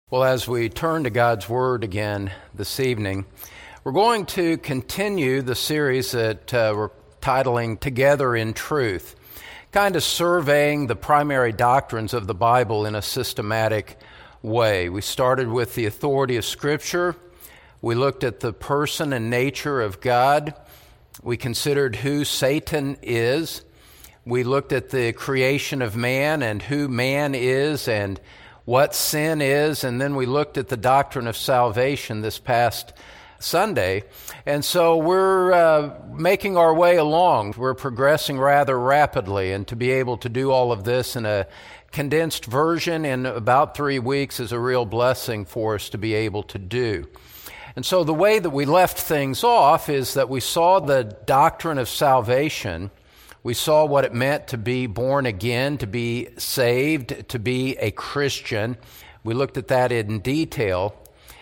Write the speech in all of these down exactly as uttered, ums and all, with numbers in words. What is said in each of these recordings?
Well, as we turn to God's Word again this evening, we're going to continue the series that uh, we're titling Together in Truth, kind of surveying the primary doctrines of the Bible in a systematic way. We started with the authority of Scripture. We looked at the person and nature of God. We considered who Satan is. We looked at the creation of man and who man is and what sin is, and then we looked at the doctrine of salvation this past Sunday. And so we're uh, making our way along. We're progressing rather rapidly, and to be able to do all of this in a condensed version in about three weeks is a real blessing for us to be able to do. And so the way that we left things off is that we saw the doctrine of salvation. We saw what it meant to be born again, to be saved, to be a Christian. We looked at that in detail.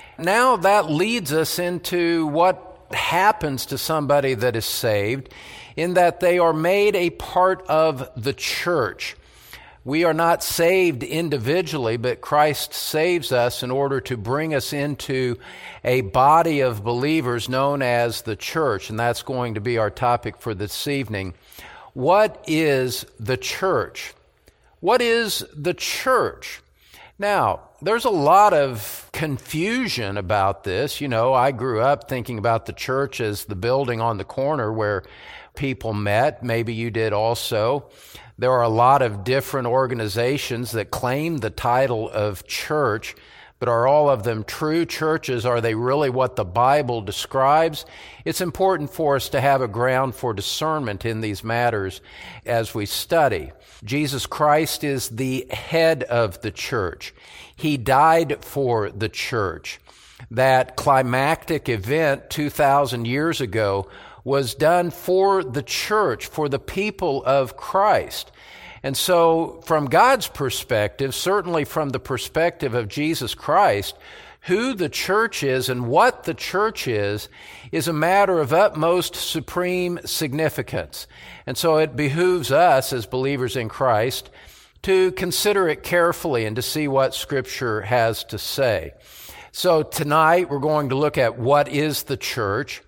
Now that leads us into what happens to somebody that is saved, in that they are made a part of the church. We are not saved individually, but Christ saves us in order to bring us into a body of believers known as the church, and that's going to be our topic for this evening. What is the church? What is the church? Now, there's a lot of confusion about this. You know, I grew up thinking about the church as the building on the corner where people met. Maybe you did also. There are a lot of different organizations that claim the title of church, but are all of them true churches? Are they really what the Bible describes? It's important for us to have a ground for discernment in these matters as we study. Jesus Christ is the head of the church. He died for the church. That climactic event two thousand years ago was done for the church, for the people of Christ. And so from God's perspective, certainly from the perspective of Jesus Christ, who the church is and what the church is, is a matter of utmost supreme significance. And so it behooves us as believers in Christ to consider it carefully and to see what Scripture has to say. So tonight we're going to look at what is the church.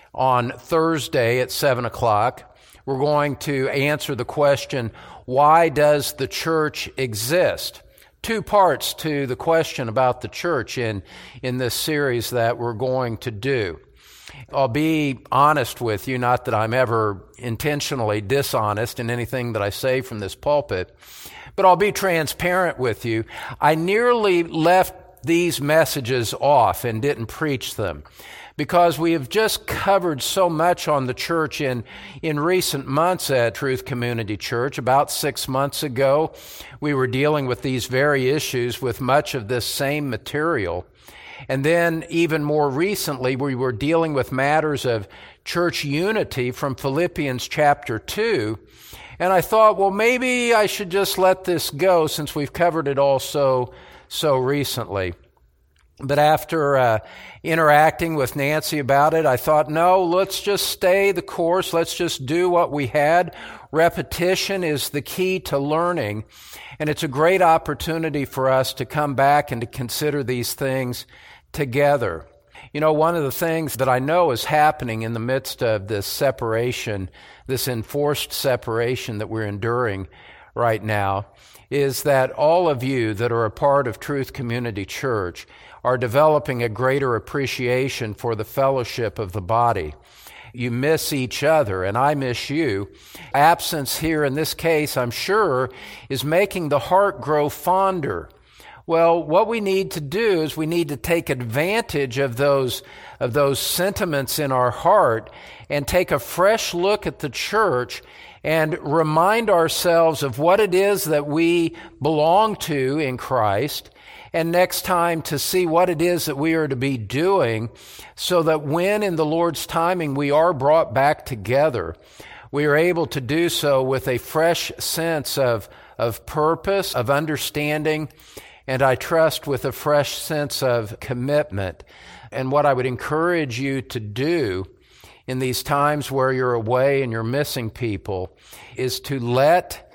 On Thursday at seven o'clock, we're going to answer the question, why does the church exist? Two parts to the question about the church in, in this series that we're going to do. I'll be honest with you, not that I'm ever intentionally dishonest in anything that I say from this pulpit, but I'll be transparent with you. I nearly left these messages off and didn't preach them, because we have just covered so much on the church in, in recent months at Truth Community Church. About six months ago, we were dealing with these very issues with much of this same material. And then even more recently, we were dealing with matters of church unity from Philippians chapter two. And I thought, well, maybe I should just let this go since we've covered it all so, so recently. But after uh, interacting with Nancy about it, I thought, no, let's just stay the course. Let's just do what we had. Repetition is the key to learning, and it's a great opportunity for us to come back and to consider these things together. You know, one of the things that I know is happening in the midst of this separation, this enforced separation that we're enduring right now, is that all of you that are a part of Truth Community Church are developing a greater appreciation for the fellowship of the body. You miss each other, and I miss you. Absence here in this case, I'm sure, is making the heart grow fonder. Well, what we need to do is we need to take advantage of those, of those sentiments in our heart and take a fresh look at the church and remind ourselves of what it is that we belong to in Christ, and next time to see what it is that we are to be doing, so that when in the Lord's timing we are brought back together, we are able to do so with a fresh sense of, of purpose, of understanding, and I trust with a fresh sense of commitment. And what I would encourage you to do in these times where you're away and you're missing people is to let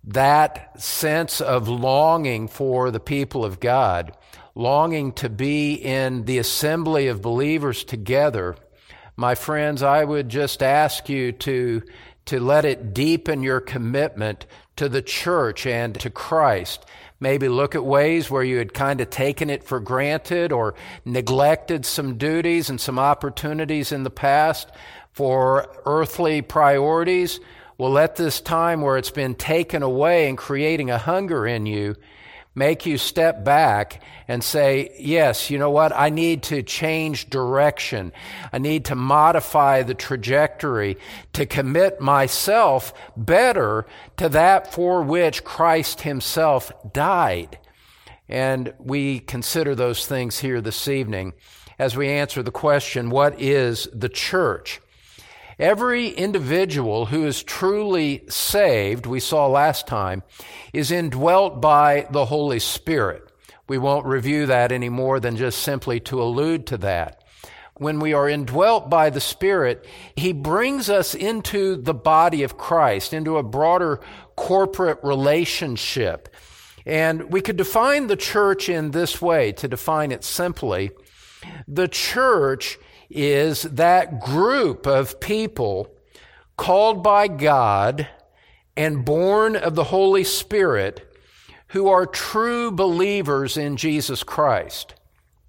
that sense of longing for the people of God, longing to be in the assembly of believers together, my friends, I would just ask you to, to let it deepen your commitment to the church and to Christ. Maybe look at ways where you had kind of taken it for granted or neglected some duties and some opportunities in the past for earthly priorities. Well, let this time where it's been taken away and creating a hunger in you make you step back and say, yes, you know what? I need to change direction. I need to modify the trajectory to commit myself better to that for which Christ himself died. And we consider those things here this evening as we answer the question, what is the church? Every individual who is truly saved, we saw last time, is indwelt by the Holy Spirit. We won't review that any more than just simply to allude to that. When we are indwelt by the Spirit, He brings us into the body of Christ, into a broader corporate relationship. And we could define the church in this way, to define it simply. The church is that group of people called by God and born of the Holy Spirit who are true believers in Jesus Christ.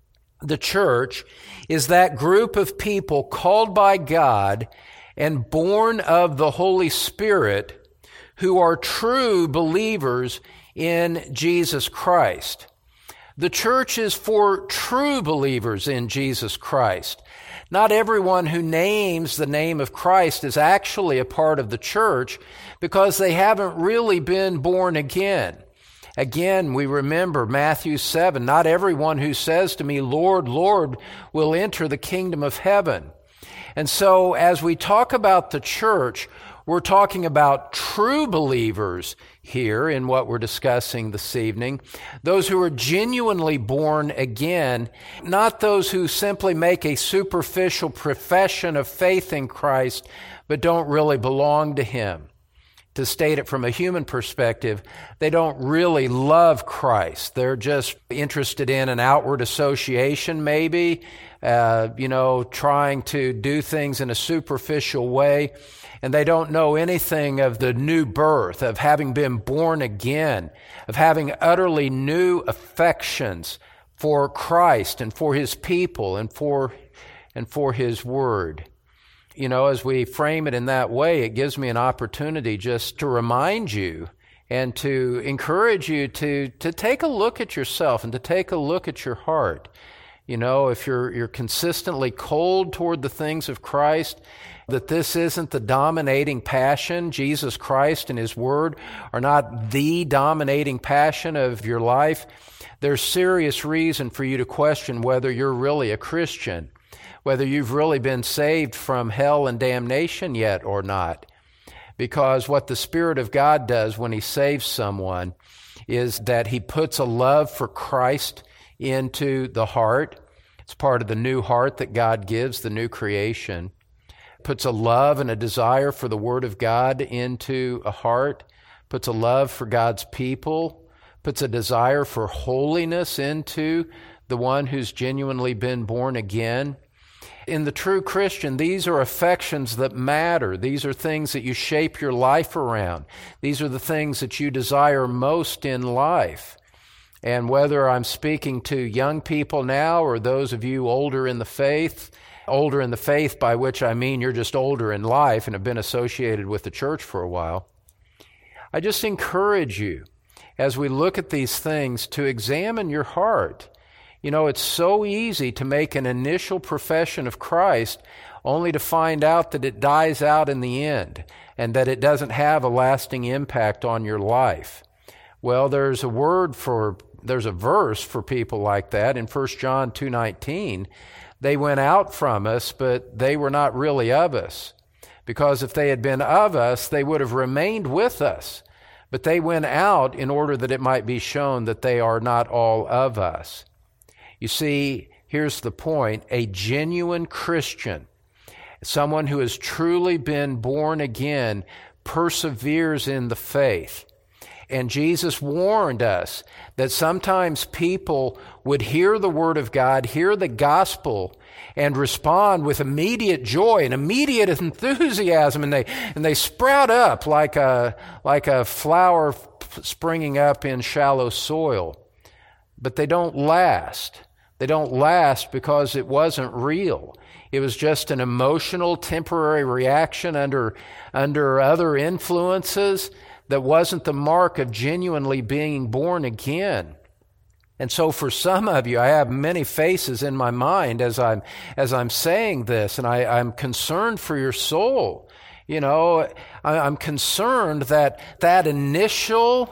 The church is that group of people called by God and born of the Holy Spirit who are true believers in Jesus Christ. The church is for true believers in Jesus Christ. Not everyone who names the name of Christ is actually a part of the church because they haven't really been born again. Again, we remember Matthew seven, not everyone who says to me, Lord, Lord, will enter the kingdom of heaven. And so as we talk about the church, we're talking about true believers here in what we're discussing this evening, those who are genuinely born again, not those who simply make a superficial profession of faith in Christ, but don't really belong to Him. To state it from a human perspective, they don't really love Christ. They're just interested in an outward association, maybe, uh, you know, trying to do things in a superficial way. And they don't know anything of the new birth, of having been born again, of having utterly new affections for Christ and for His people and for, and for His Word. You know, as we frame it in that way, it gives me an opportunity just to remind you and to encourage you to, to take a look at yourself and to take a look at your heart. You know, if you're, you're consistently cold toward the things of Christ, that this isn't the dominating passion. Jesus Christ and His Word are not the dominating passion of your life. There's serious reason for you to question whether you're really a Christian, whether you've really been saved from hell and damnation yet or not. Because what the Spirit of God does when He saves someone is that He puts a love for Christ into the heart. It's part of the new heart that God gives, the new creation. Puts a love and a desire for the Word of God into a heart, puts a love for God's people, puts a desire for holiness into the one who's genuinely been born again. In the true Christian, these are affections that matter. These are things that you shape your life around. These are the things that you desire most in life. And whether I'm speaking to young people now or those of you older in the faith, older in the faith by which I mean you're just older in life and have been associated with the church for a while, I just encourage you as we look at these things to examine your heart. You know, it's so easy to make an initial profession of Christ only to find out that it dies out in the end and that it doesn't have a lasting impact on your life. Well, there's a word for, there's a verse for people like that in First John two nineteen. They went out from us, but they were not really of us. Because if they had been of us, they would have remained with us. But they went out in order that it might be shown that they are not all of us. You see, here's the point. A genuine Christian, someone who has truly been born again, perseveres in the faith. And Jesus warned us that sometimes people would hear the Word of God, hear the gospel, and respond with immediate joy and immediate enthusiasm, and they and they sprout up like a like a flower springing up in shallow soil. But they don't last. They don't last because it wasn't real. It was just an emotional, temporary reaction under under other influences that wasn't the mark of genuinely being born again. And so for some of you, I have many faces in my mind as I'm as I'm saying this, and I, I'm concerned for your soul. You know, I, I'm concerned that that initial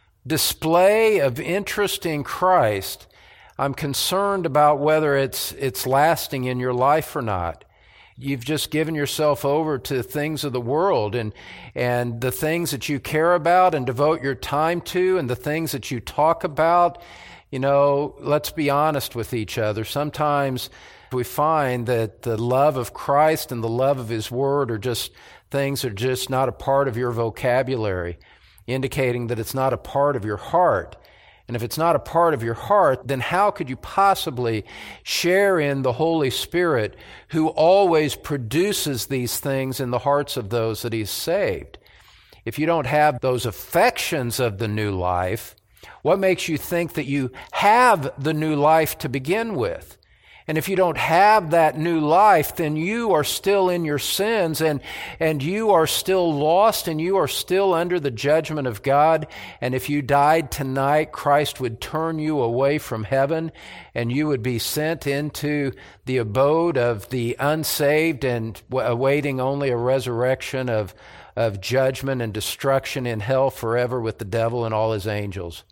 display of interest in Christ, I'm concerned about whether it's it's lasting in your life or not. You've just given yourself over to things of the world, and and the things that you care about and devote your time to, and the things that you talk about. You know, let's be honest with each other. Sometimes we find that the love of Christ and the love of His Word are just things that are just not a part of your vocabulary, indicating that it's not a part of your heart. And if it's not a part of your heart, then how could you possibly share in the Holy Spirit, who always produces these things in the hearts of those that He's saved? If you don't have those affections of the new life, what makes you think that you have the new life to begin with? And if you don't have that new life, then you are still in your sins, and, and you are still lost, and you are still under the judgment of God. And if you died tonight, Christ would turn you away from heaven, and you would be sent into the abode of the unsaved and awaiting only a resurrection of, of judgment and destruction in hell forever with the devil and all his angels.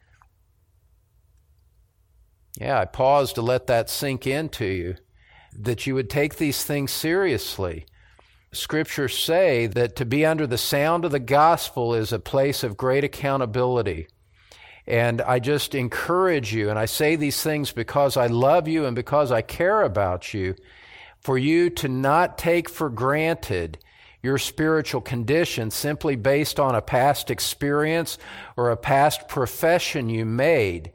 Yeah, I paused to let that sink into you, that you would take these things seriously. Scriptures say that to be under the sound of the gospel is a place of great accountability. And I just encourage you, and I say these things because I love you and because I care about you, for you to not take for granted your spiritual condition simply based on a past experience or a past profession you made.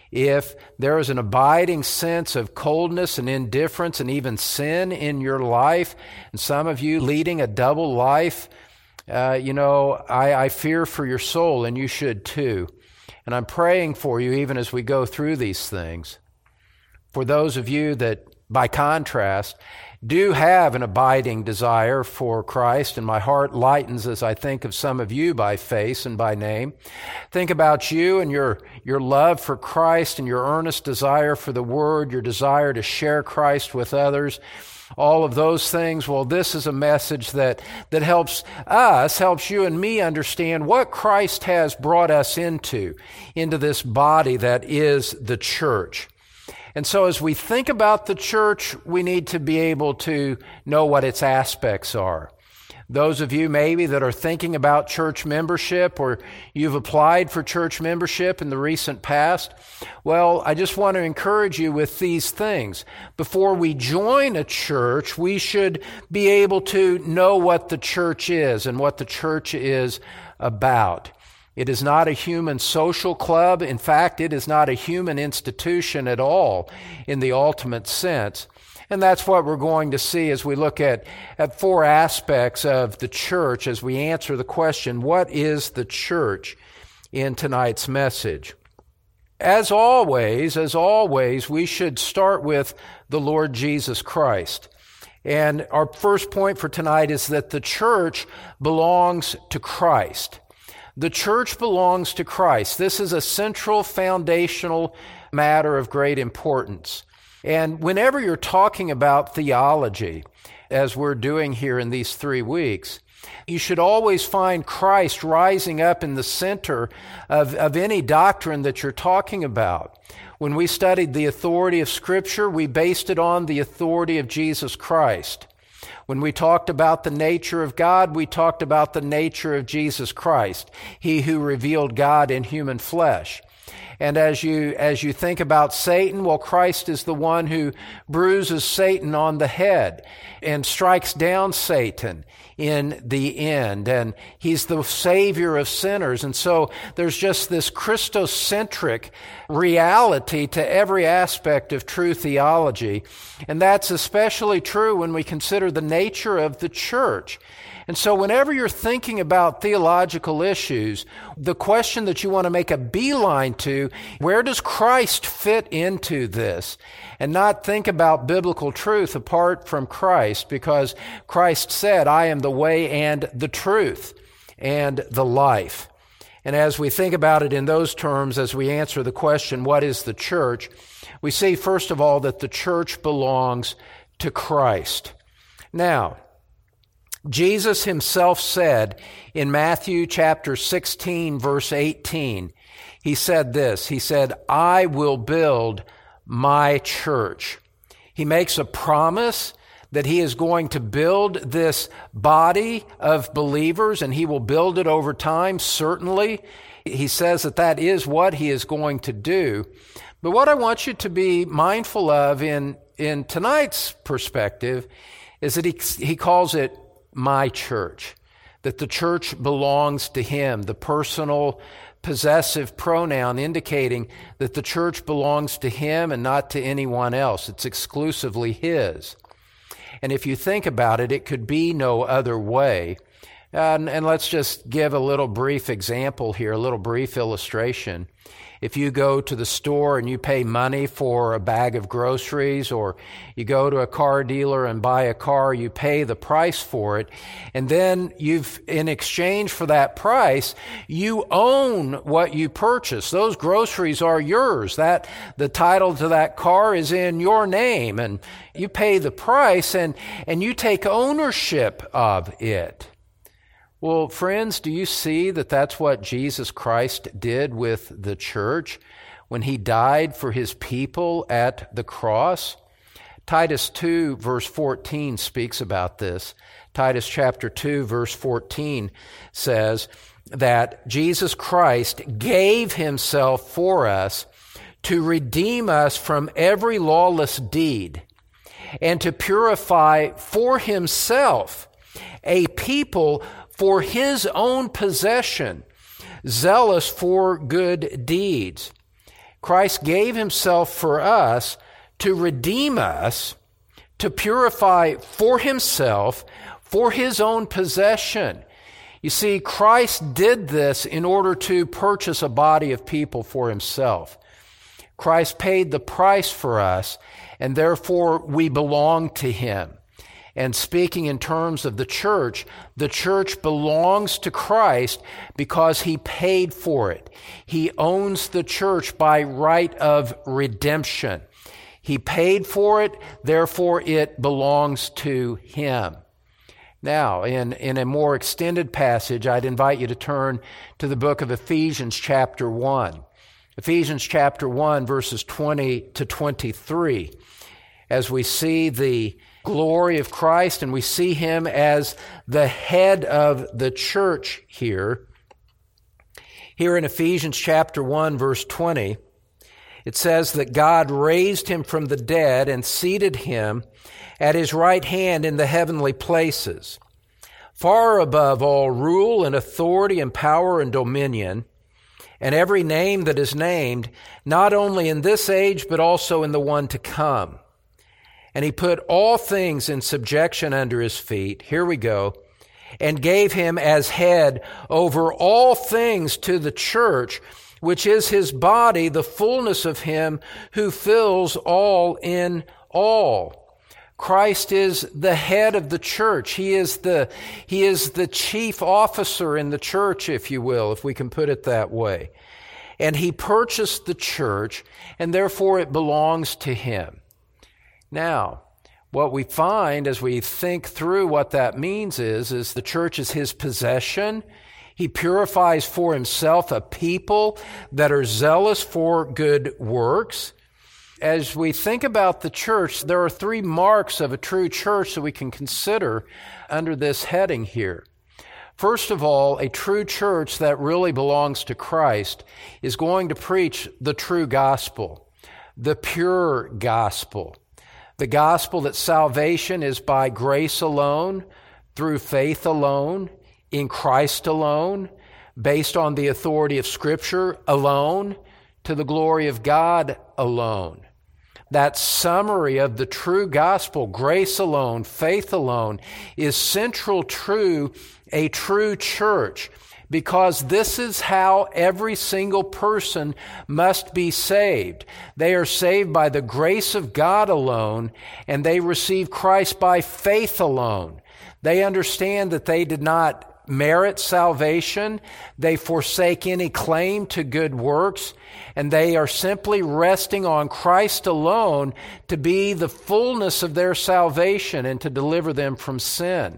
If there is an abiding sense of coldness and indifference and even sin in your life, and some of you leading a double life, uh, you know, I, I fear for your soul, and you should too. And I'm praying for you even as we go through these things. For those of you that, by contrast, do have an abiding desire for Christ, and my heart lightens as I think of some of you by face and by name. Think about you and your, your love for Christ and your earnest desire for the Word, your desire to share Christ with others. All of those things, well, this is a message that, that helps us, helps you and me understand what Christ has brought us into, into this body that is the church. And so as we think about the church, we need to be able to know what its aspects are. Those of you maybe that are thinking about church membership, or you've applied for church membership in the recent past, well, I just want to encourage you with these things. Before we join a church, we should be able to know what the church is and what the church is about. It is not a human social club. In fact, it is not a human institution at all in the ultimate sense. And that's what we're going to see as we look at, at four aspects of the church as we answer the question, what is the church, in tonight's message? As always, as always, we should start with the Lord Jesus Christ. And our first point for tonight is that the church belongs to Christ. The church belongs to Christ. This is a central, foundational matter of great importance. And whenever you're talking about theology, as we're doing here in these three weeks, you should always find Christ rising up in the center of, of any doctrine that you're talking about. When we studied the authority of Scripture, we based it on the authority of Jesus Christ. When we talked about the nature of God, we talked about the nature of Jesus Christ, He who revealed God in human flesh. And as you as you think about Satan, well, Christ is the one who bruises Satan on the head and strikes down Satan in the end, and He's the Savior of sinners. And so there's just this Christocentric reality to every aspect of true theology. And that's especially true when we consider the nature of the church. And so whenever you're thinking about theological issues, the question that you want to make a beeline to, where does Christ fit into this? And not think about biblical truth apart from Christ, because Christ said, I am the way and the truth and the life. And as we think about it in those terms, as we answer the question, what is the church? We see, first of all, that the church belongs to Christ. Now, Jesus Himself said in Matthew chapter sixteen, verse eighteen, He said this, He said, I will build my church. He makes a promise that He is going to build this body of believers, and He will build it over time, certainly. He says that that is what He is going to do. But what I want you to be mindful of in, in tonight's perspective is that he, he calls it my church, that the church belongs to Him, the personal possessive pronoun indicating that the church belongs to Him and not to anyone else. It's exclusively His. And if you think about it, it could be no other way. And, and let's just give a little brief example here, a little brief illustration. If you go to the store and you pay money for a bag of groceries, or you go to a car dealer and buy a car, you pay the price for it, and then you've, in exchange for that price, you own what you purchase. Those groceries are yours. That, the title to that car is in your name, and you pay the price and, and you take ownership of it. Well, friends, do you see that that's what Jesus Christ did with the church when He died for His people at the cross? Titus two, verse fourteen speaks about this. Titus chapter two, verse fourteen says that Jesus Christ gave Himself for us to redeem us from every lawless deed and to purify for Himself a people for His own possession, zealous for good deeds. Christ gave Himself for us to redeem us, to purify for Himself, for His own possession. You see, Christ did this in order to purchase a body of people for Himself. Christ paid the price for us, and therefore we belong to Him. And speaking in terms of the church, the church belongs to Christ because He paid for it. He owns the church by right of redemption. He paid for it, therefore it belongs to Him. Now, in, in a more extended passage, I'd invite you to turn to the book of Ephesians chapter one. Ephesians chapter one, verses twenty to twenty-three, as we see the glory of Christ, and we see Him as the head of the church here. Here in Ephesians chapter one, verse twenty, it says that God raised Him from the dead and seated Him at His right hand in the heavenly places, far above all rule and authority and power and dominion, and every name that is named, not only in this age, but also in the one to come. And He put all things in subjection under His feet. Here we go. And gave Him as head over all things to the church, which is His body, the fullness of Him who fills all in all. Christ is the head of the church. He is the, He is the chief officer in the church, if you will, if we can put it that way. And He purchased the church, and therefore it belongs to Him. Now, what we find as we think through what that means is, is the church is His possession. He purifies for Himself a people that are zealous for good works. As we think about the church, there are three marks of a true church that we can consider under this heading here. First of all, a true church that really belongs to Christ is going to preach the true gospel, the pure gospel. The gospel that salvation is by grace alone, through faith alone, in Christ alone, based on the authority of Scripture alone, to the glory of God alone. That summary of the true gospel, grace alone, faith alone, is central to a true church, because this is how every single person must be saved. They are saved by the grace of God alone, and they receive Christ by faith alone. They understand that they did not merit salvation. They forsake any claim to good works, and they are simply resting on Christ alone to be the fullness of their salvation and to deliver them from sin.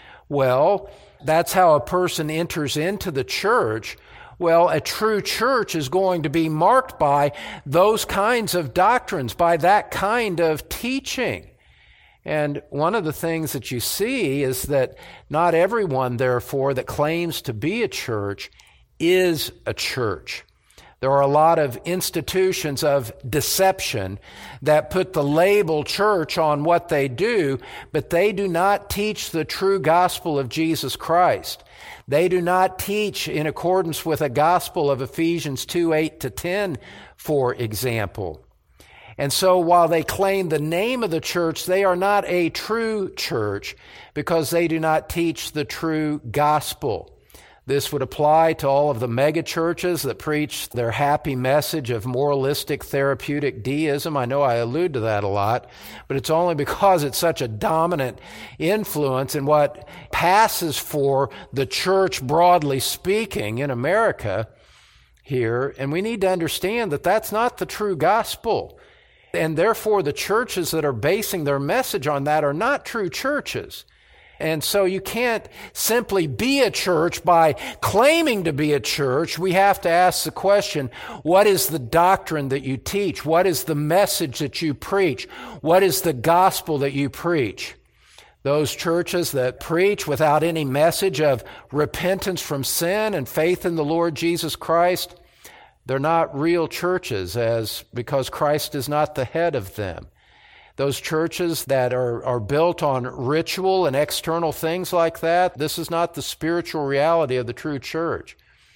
Well, that's how a person enters into the church. Well, a true church is going to be marked by those kinds of doctrines, by that kind of teaching. And one of the things that you see is that not everyone, therefore, that claims to be a church is a church. There are a lot of institutions of deception that put the label church on what they do, but they do not teach the true gospel of Jesus Christ. They do not teach in accordance with a gospel of Ephesians two, eight to ten, for example. And so while they claim the name of the church, they are not a true church because they do not teach the true gospel. This would apply to all of the mega churches that preach their happy message of moralistic therapeutic deism. I know I allude to that a lot, but it's only because it's such a dominant influence in what passes for the church, broadly speaking, in America here. And we need to understand that that's not the true gospel. And therefore, the churches that are basing their message on that are not true churches. And so you can't simply be a church by claiming to be a church. We have to ask the question, what is the doctrine that you teach? What is the message that you preach? What is the gospel that you preach? Those churches that preach without any message of repentance from sin and faith in the Lord Jesus Christ, they're not real churches, as because Christ is not the head of them. Those churches that are, are built on ritual and external things like that, this is not the spiritual reality of the true church.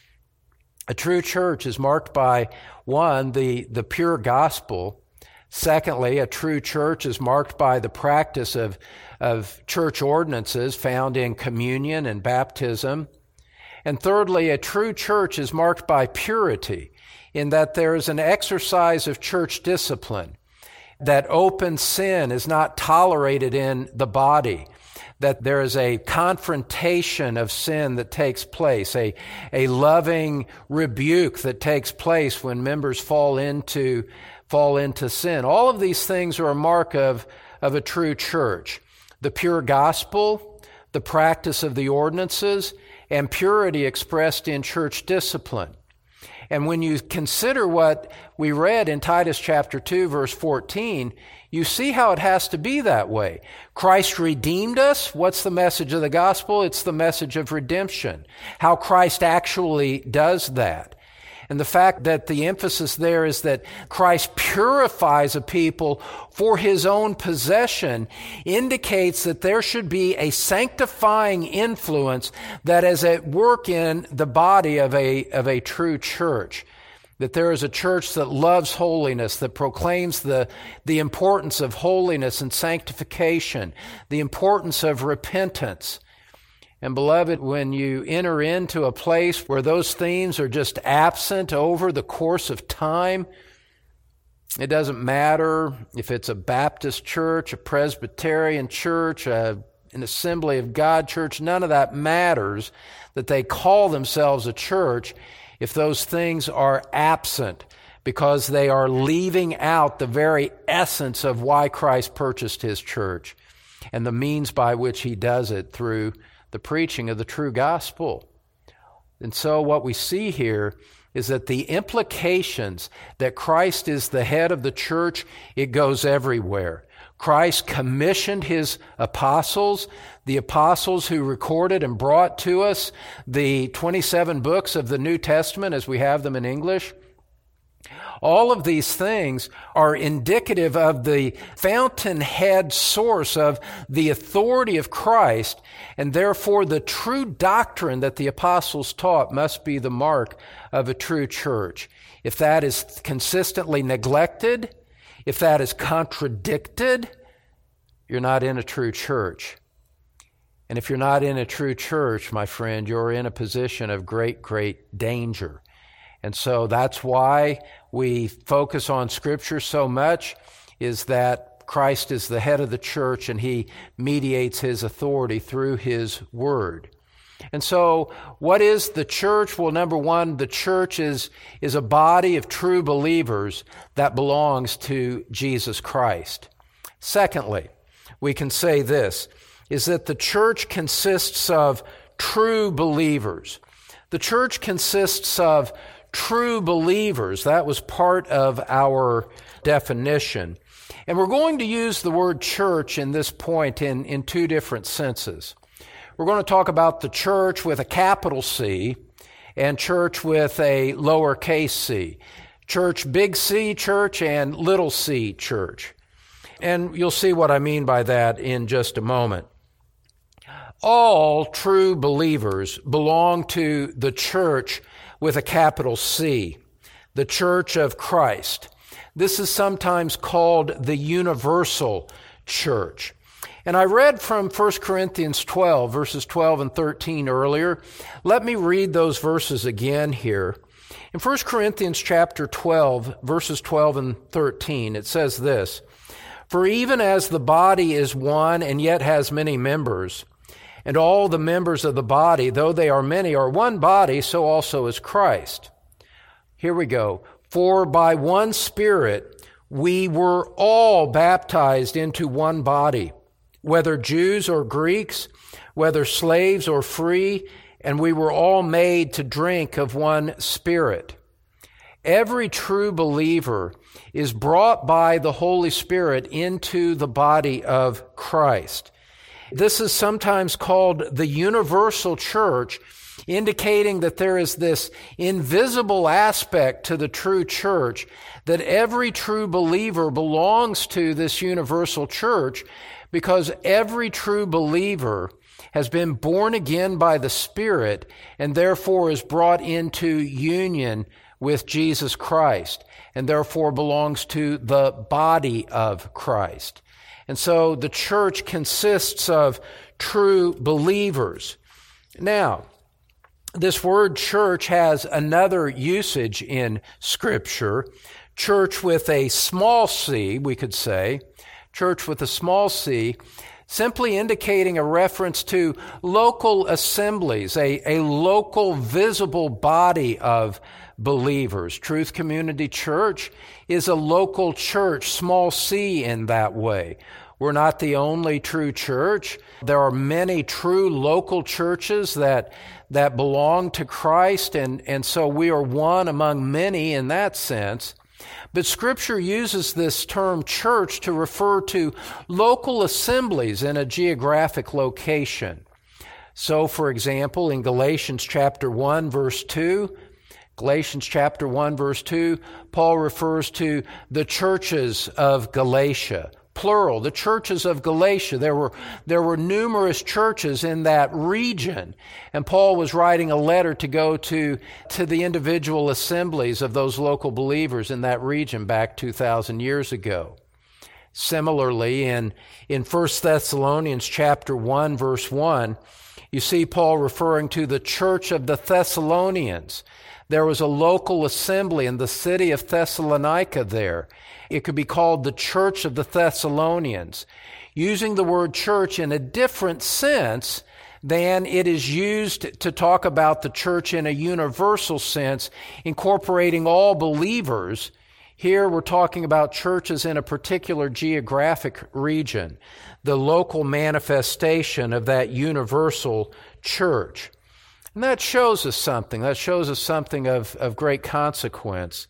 A true church is marked by, one, the, the pure gospel. Secondly, a true church is marked by the practice of, of church ordinances found in communion and baptism. And thirdly, a true church is marked by purity, in that there is an exercise of church discipline, that open sin is not tolerated in the body, that there is a confrontation of sin that takes place, a, a loving rebuke that takes place when members fall into, fall into sin. All of these things are a mark of, of a true church. The pure gospel, the practice of the ordinances, and purity expressed in church discipline. And when you consider what we read in Titus chapter two, verse fourteen, you see how it has to be that way. Christ redeemed us. What's the message of the gospel? It's the message of redemption. How Christ actually does that. And the fact that the emphasis there is that Christ purifies a people for his own possession indicates that there should be a sanctifying influence that is at work in the body of a, of a true church. That there is a church that loves holiness, that proclaims the, the importance of holiness and sanctification, the importance of repentance. And beloved, when you enter into a place where those themes are just absent over the course of time, it doesn't matter if it's a Baptist church, a Presbyterian church, a, an Assembly of God church, none of that matters, that they call themselves a church if those things are absent, because they are leaving out the very essence of why Christ purchased his church and the means by which he does it through the preaching of the true gospel. And so what we see here is that the implications that Christ is the head of the church, it goes everywhere. Christ commissioned his apostles, the apostles who recorded and brought to us the twenty-seven books of the New Testament as we have them in English. All of these things are indicative of the fountainhead source of the authority of Christ, and therefore the true doctrine that the apostles taught must be the mark of a true church. If that is consistently neglected, if that is contradicted, you're not in a true church. And if you're not in a true church, my friend, you're in a position of great, great danger. And so that's why we focus on Scripture so much, is that Christ is the head of the church and He mediates His authority through His Word. And so what is the church? Well, number one, the church is, is a body of true believers that belongs to Jesus Christ. Secondly, we can say this, is that the church consists of true believers. The church consists of true believers. That was part of our definition. And we're going to use the word church in this point in, in two different senses. We're going to talk about the church with a capital C and church with a lowercase c. Church, big C church, and little c church. And you'll see what I mean by that in just a moment. All true believers belong to the church with a capital C, the Church of Christ. This is sometimes called the universal church. And I read from First Corinthians twelve, verses twelve and thirteen earlier. Let me read those verses again here. In First Corinthians chapter twelve, verses twelve and thirteen, it says this, "For even as the body is one and yet has many members, and all the members of the body, though they are many, are one body, so also is Christ." Here we go. "For by one Spirit we were all baptized into one body, whether Jews or Greeks, whether slaves or free, and we were all made to drink of one Spirit." Every true believer is brought by the Holy Spirit into the body of Christ. This is sometimes called the universal church, indicating that there is this invisible aspect to the true church, that every true believer belongs to this universal church because every true believer has been born again by the Spirit and therefore is brought into union with Jesus Christ and therefore belongs to the body of Christ. And so the church consists of true believers. Now, this word church has another usage in Scripture. Church with a small c, we could say. Church with a small c, simply indicating a reference to local assemblies, a, a local visible body of believers. Truth Community Church is a local church, small c in that way. We're not the only true church. There are many true local churches that that belong to Christ, and, and so we are one among many in that sense. But Scripture uses this term church to refer to local assemblies in a geographic location. So, for example, in Galatians chapter one, verse two, Galatians chapter one, verse two, Paul refers to the churches of Galatia, plural, the churches of Galatia. There were, there were numerous churches in that region, and Paul was writing a letter to go to, to the individual assemblies of those local believers in that region back two thousand years ago. Similarly, in, in First Thessalonians chapter one, verse one, you see Paul referring to the church of the Thessalonians. There was a local assembly in the city of Thessalonica there. It could be called the Church of the Thessalonians, using the word church in a different sense than it is used to talk about the church in a universal sense, incorporating all believers. Here we're talking about churches in a particular geographic region, the local manifestation of that universal church. And that shows us something. That shows us something of, of great consequence.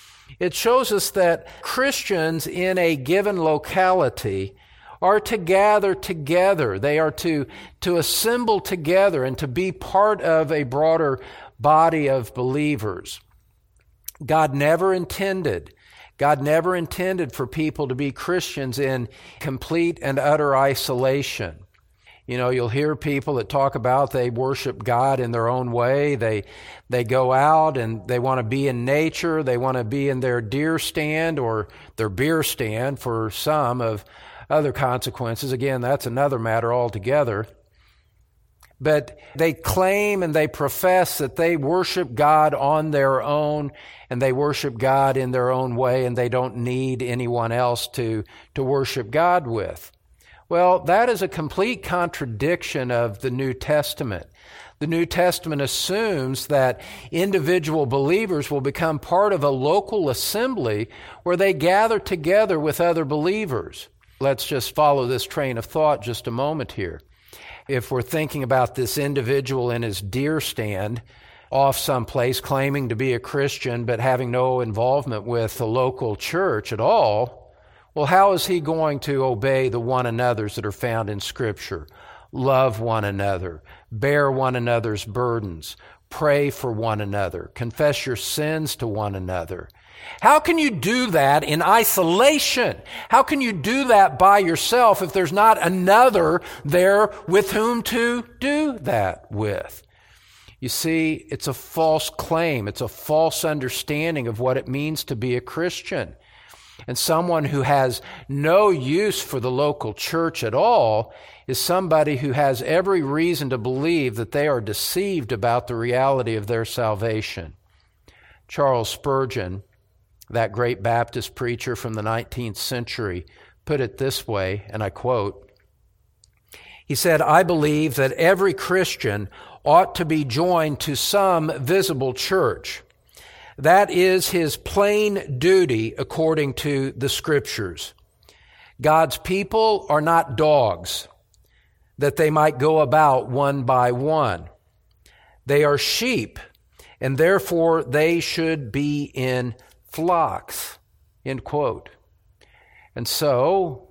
It shows us that Christians in a given locality are to gather together. They are to, to assemble together and to be part of a broader body of believers. God never intended, God never intended for people to be Christians in complete and utter isolation. You know, you'll hear people that talk about they worship God in their own way. They they go out and they want to be in nature. They want to be in their deer stand or their beer stand for some of other consequences. Again, that's another matter altogether. But they claim and they profess that they worship God on their own and they worship God in their own way and they don't need anyone else to, to worship God with. Well, that is a complete contradiction of the New Testament. The New Testament assumes that individual believers will become part of a local assembly where they gather together with other believers. Let's just follow this train of thought just a moment here. If we're thinking about this individual in his deer stand off someplace claiming to be a Christian but having no involvement with the local church at all, well, how is he going to obey the one another's that are found in Scripture? Love one another, bear one another's burdens, pray for one another, confess your sins to one another. How can you do that in isolation? How can you do that by yourself if there's not another there with whom to do that with? You see, it's a false claim. It's a false understanding of what it means to be a Christian. And someone who has no use for the local church at all is somebody who has every reason to believe that they are deceived about the reality of their salvation. Charles Spurgeon, that great Baptist preacher from the nineteenth century, put it this way, and I quote, he said, "I believe that every Christian ought to be joined to some visible church. That is his plain duty according to the Scriptures. God's people are not dogs, that they might go about one by one. They are sheep, and therefore they should be in flocks." End quote. And so,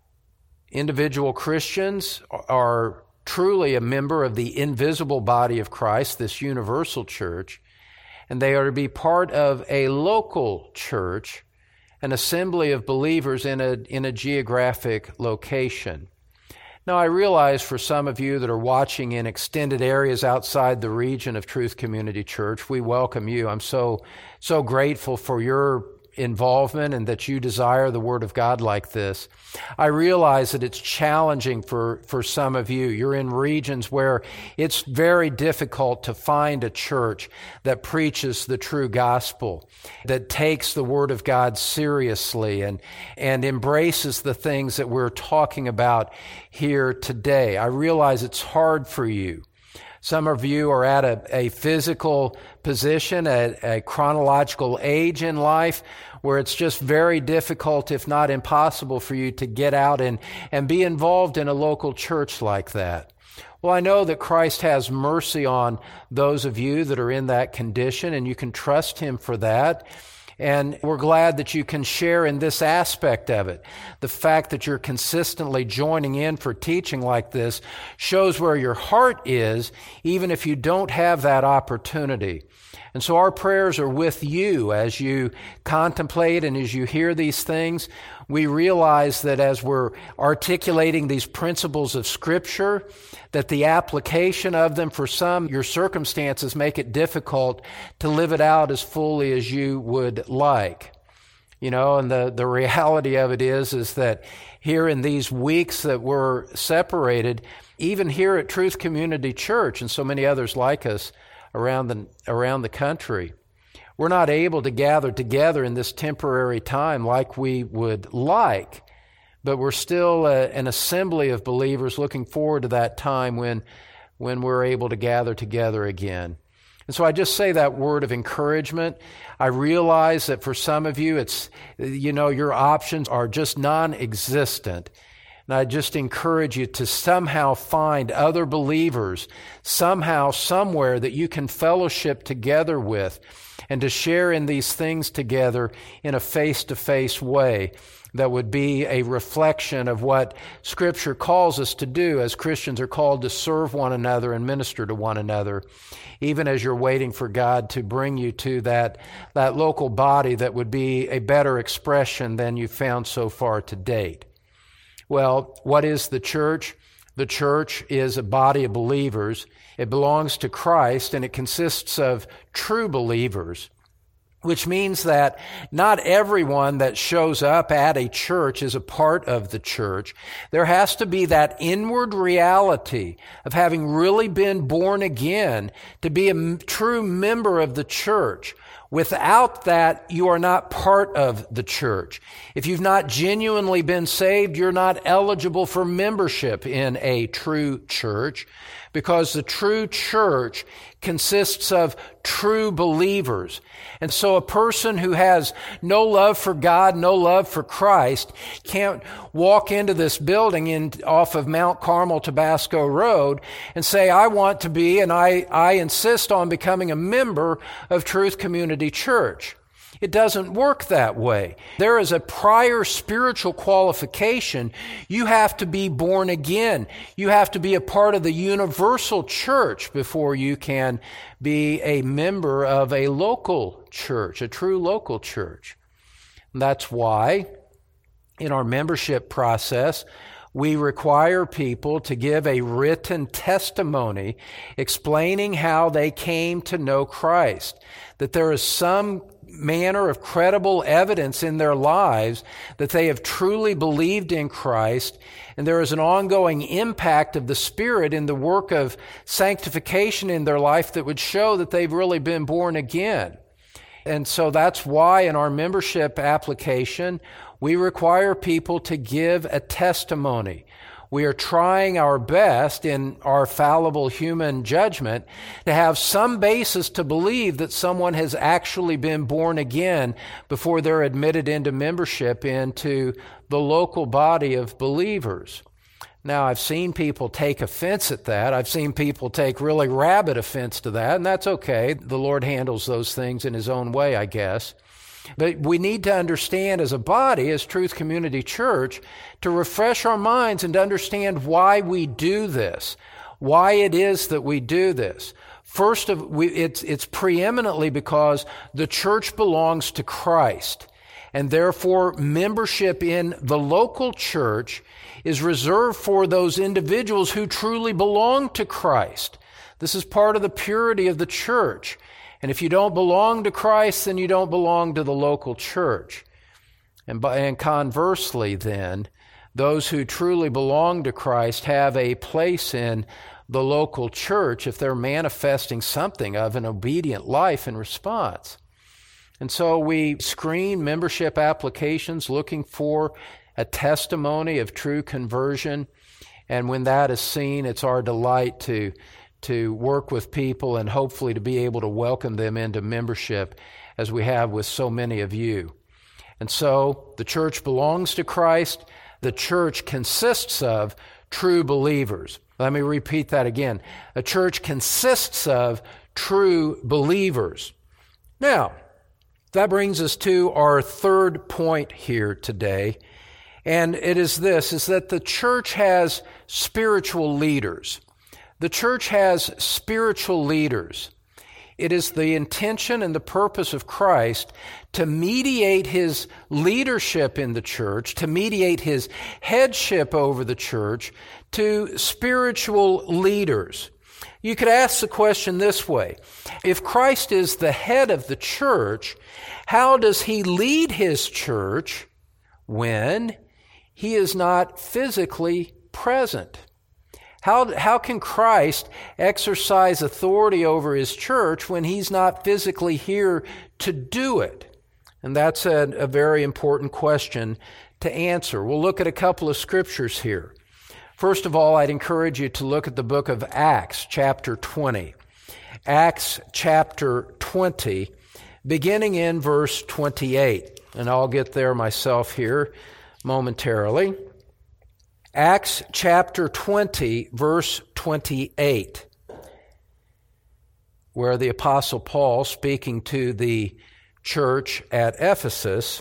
individual Christians are truly a member of the invisible body of Christ, this universal church, and they are to be part of a local church, an assembly of believers in a, in a geographic location. Now, I realize for some of you that are watching in extended areas outside the region of Truth Community Church, we welcome you. I'm so, so grateful for your involvement and that you desire the Word of God like this. I realize that it's challenging for, for some of you. You're in regions where it's very difficult to find a church that preaches the true gospel, that takes the Word of God seriously and, and embraces the things that we're talking about here today. I realize it's hard for you. Some of you are at a, a physical position, a, a chronological age in life where it's just very difficult, if not impossible, for you to get out and, and be involved in a local church like that. Well, I know that Christ has mercy on those of you that are in that condition, and you can trust Him for that. And we're glad that you can share in this aspect of it. The fact that you're consistently joining in for teaching like this shows where your heart is, even if you don't have that opportunity. And so our prayers are with you as you contemplate and as you hear these things. We realize that as we're articulating these principles of Scripture, that the application of them for some, your circumstances make it difficult to live it out as fully as you would like. You know, and the, the reality of it is, is that here in these weeks that we're separated, even here at Truth Community Church and so many others like us around the, around the country, we're not able to gather together in this temporary time like we would like, but we're still a, an assembly of believers looking forward to that time when, when we're able to gather together again. And so I just say that word of encouragement. I realize that for some of you, it's, you know, your options are just non-existent. And I just encourage you to somehow find other believers, somehow, somewhere that you can fellowship together with and to share in these things together in a face-to-face way that would be a reflection of what Scripture calls us to do as Christians are called to serve one another and minister to one another, even as you're waiting for God to bring you to that, that local body that would be a better expression than you've found so far to date. Well, what is the church? The church is a body of believers. It belongs to Christ, and it consists of true believers, which means that not everyone that shows up at a church is a part of the church. There has to be that inward reality of having really been born again to be a true member of the church. Without that, you are not part of the church. If you've not genuinely been saved, you're not eligible for membership in a true church, because the true church consists of true believers. And so a person who has no love for God, no love for Christ, can't walk into this building in, off of Mount Carmel, Tabasco Road and say, I want to be, and I, I insist on becoming a member of Truth Community Church. It doesn't work that way. There is a prior spiritual qualification. You have to be born again. You have to be a part of the universal church before you can be a member of a local church, a true local church. And that's why in our membership process, we require people to give a written testimony explaining how they came to know Christ, that there is some manner of credible evidence in their lives that they have truly believed in Christ, and there is an ongoing impact of the Spirit in the work of sanctification in their life that would show that they've really been born again. And so that's why in our membership application, we require people to give a testimony. We are trying our best in our fallible human judgment to have some basis to believe that someone has actually been born again before they're admitted into membership into the local body of believers. Now, I've seen people take offense at that. I've seen people take really rabid offense to that, and that's okay. The Lord handles those things in His own way, I guess. But we need to understand as a body, as Truth Community Church, to refresh our minds and to understand why we do this, why it is that we do this. First, of we, it's, it's preeminently because the church belongs to Christ, and therefore membership in the local church is reserved for those individuals who truly belong to Christ. This is part of the purity of the church. And if you don't belong to Christ, then you don't belong to the local church. And, by, and conversely then, those who truly belong to Christ have a place in the local church if they're manifesting something of an obedient life in response. And so we screen membership applications looking for a testimony of true conversion. And when that is seen, it's our delight to to work with people and hopefully to be able to welcome them into membership as we have with so many of you. And so the church belongs to Christ. The church consists of true believers. Let me repeat that again. A church consists of true believers. Now, that brings us to our third point here today. And it is this, is that the church has spiritual leaders. The church has spiritual leaders. It is the intention and the purpose of Christ to mediate His leadership in the church, to mediate His headship over the church to spiritual leaders. You could ask the question this way: if Christ is the head of the church, how does He lead His church when He is not physically present? How, how can Christ exercise authority over His church when He's not physically here to do it? And that's a, a very important question to answer. We'll look at a couple of scriptures here. First of all, I'd encourage you to look at the book of Acts, chapter twenty. Acts, chapter twenty, beginning in verse twenty-eight. And I'll get there myself here momentarily. Acts chapter twenty, verse twenty-eight, where the Apostle Paul, speaking to the church at Ephesus,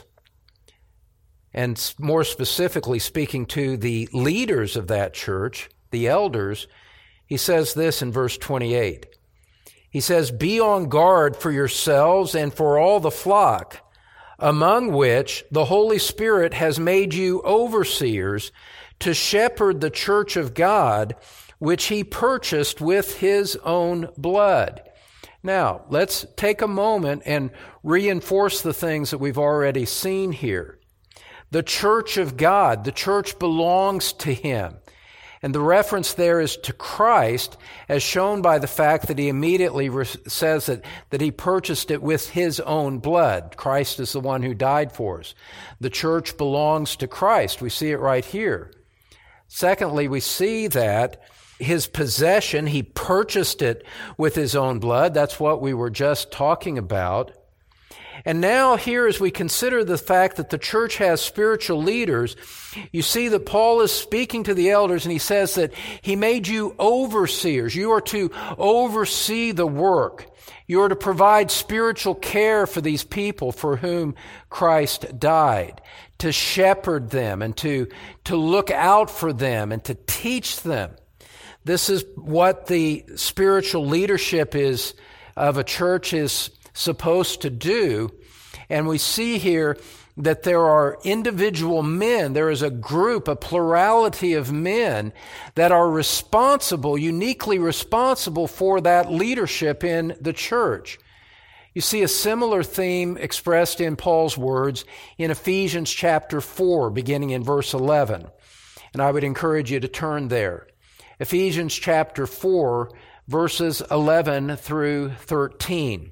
and more specifically speaking to the leaders of that church, the elders, he says this in verse twenty-eight. He says, "Be on guard for yourselves and for all the flock, among which the Holy Spirit has made you overseers to shepherd the church of God, which he purchased with his own blood." Now, let's take a moment and reinforce the things that we've already seen here. The church of God, the church belongs to him. And the reference there is to Christ, as shown by the fact that he immediately re- says that, that he purchased it with his own blood. Christ is the one who died for us. The church belongs to Christ. We see it right here. Secondly, we see that his possession, he purchased it with his own blood. That's what we were just talking about. And now here, as we consider the fact that the church has spiritual leaders, you see that Paul is speaking to the elders and he says that he made you overseers. You are to oversee the work. You are to provide spiritual care for these people for whom Christ died, to shepherd them and to, to look out for them and to teach them. This is what the spiritual leadership is of a church is supposed to do. And we see here that there are individual men, there is a group, a plurality of men that are responsible, uniquely responsible for that leadership in the church. You see a similar theme expressed in Paul's words in Ephesians chapter four, beginning in verse eleven. And I would encourage you to turn there. Ephesians chapter four, verses eleven through thirteen.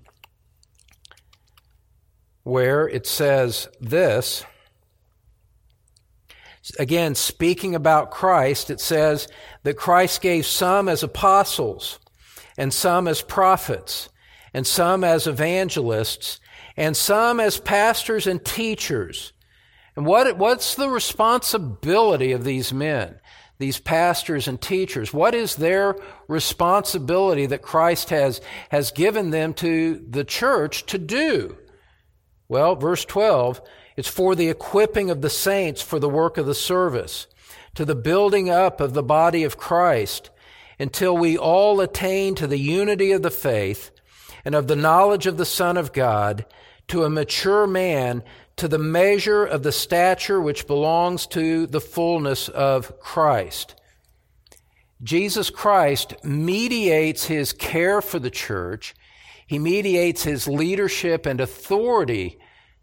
Where it says this, again, speaking about Christ, it says that Christ gave some as apostles, and some as prophets, and some as evangelists, and some as pastors and teachers. And what, what's the responsibility of these men, these pastors and teachers? What is their responsibility that Christ has, has given them to the church to do? Well, verse twelve, it's for the equipping of the saints for the work of the service, to the building up of the body of Christ, until we all attain to the unity of the faith and of the knowledge of the Son of God, to a mature man, to the measure of the stature which belongs to the fullness of Christ. Jesus Christ mediates his care for the church. He mediates his leadership and authority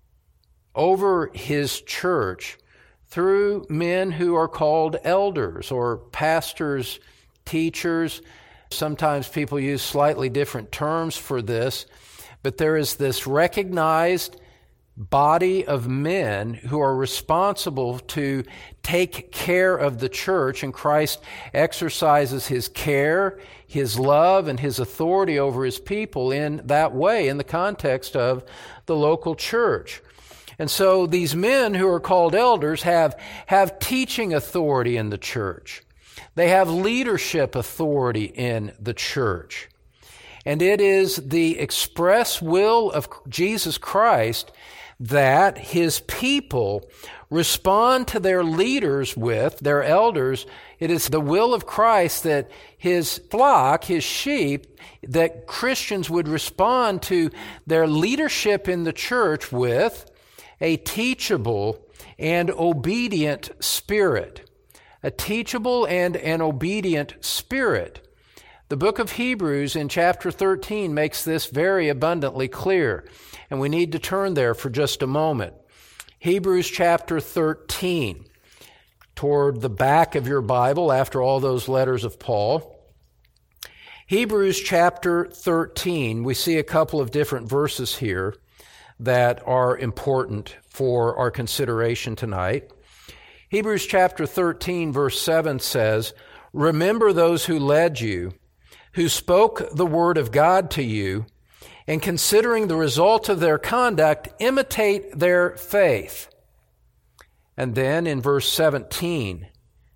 over his church through men who are called elders or pastors, teachers. Sometimes people use slightly different terms for this, but there is this recognized body of men who are responsible to take care of the church, and Christ exercises his care, his love, and his authority over his people in that way, in the context of the local church. And so these men who are called elders have, have teaching authority in the church. They have leadership authority in the church. And it is the express will of Jesus Christ that his people respond to their leaders with, their elders. It is the will of Christ that his flock, his sheep, that Christians would respond to their leadership in the church with a teachable and obedient spirit. A teachable and an obedient spirit. The book of Hebrews in chapter thirteen makes this very abundantly clear, and we need to turn there for just a moment. Hebrews chapter thirteen, toward the back of your Bible after all those letters of Paul. Hebrews chapter thirteen, we see a couple of different verses here that are important for our consideration tonight. Hebrews chapter thirteen, verse seven says, "Remember those who led you, who spoke the word of God to you, and considering the result of their conduct, imitate their faith." And then in verse seventeen,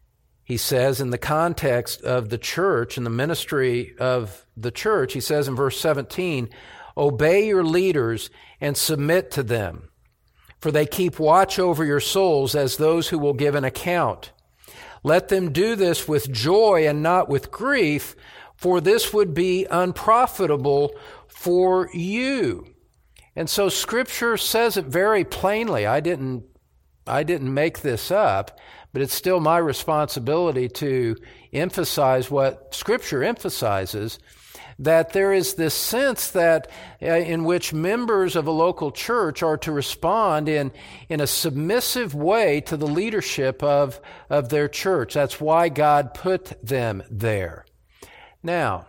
he says, in the context of the church and the ministry of the church, he says in verse seventeen, "Obey your leaders and submit to them, for they keep watch over your souls as those who will give an account. Let them do this with joy and not with grief, for this would be unprofitable for you." And so Scripture says it very plainly. I didn't, I didn't make this up, but it's still my responsibility to emphasize what Scripture emphasizes, that there is this sense that uh, in which members of a local church are to respond in, in a submissive way to the leadership of, of their church. That's why God put them there. Now,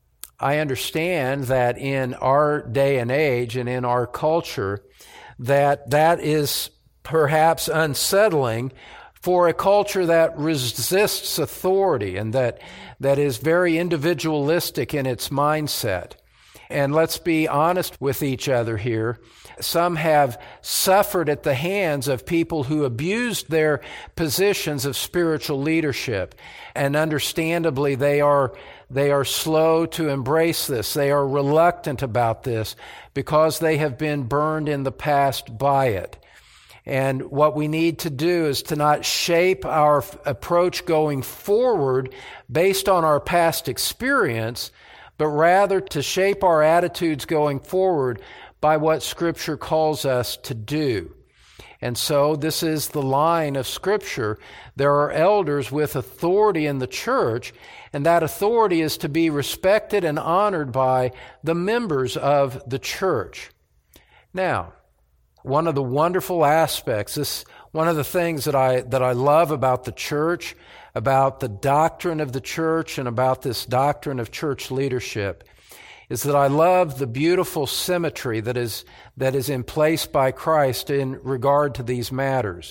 I understand that in our day and age and in our culture, that that is perhaps unsettling for a culture that resists authority and that, that is very individualistic in its mindset. And let's be honest with each other here. Some have suffered at the hands of people who abused their positions of spiritual leadership. And understandably, they are, they are slow to embrace this. They are reluctant about this because they have been burned in the past by it. And what we need to do is to not shape our approach going forward based on our past experience, but rather to shape our attitudes going forward by what Scripture calls us to do. And so this is the line of Scripture. There are elders with authority in the church, and that authority is to be respected and honored by the members of the church. Now, one of the wonderful aspects, this one of the things that I that I love about the church, about the doctrine of the church, and about this doctrine of church leadership, is that I love the beautiful symmetry that is that is in place by Christ in regard to these matters.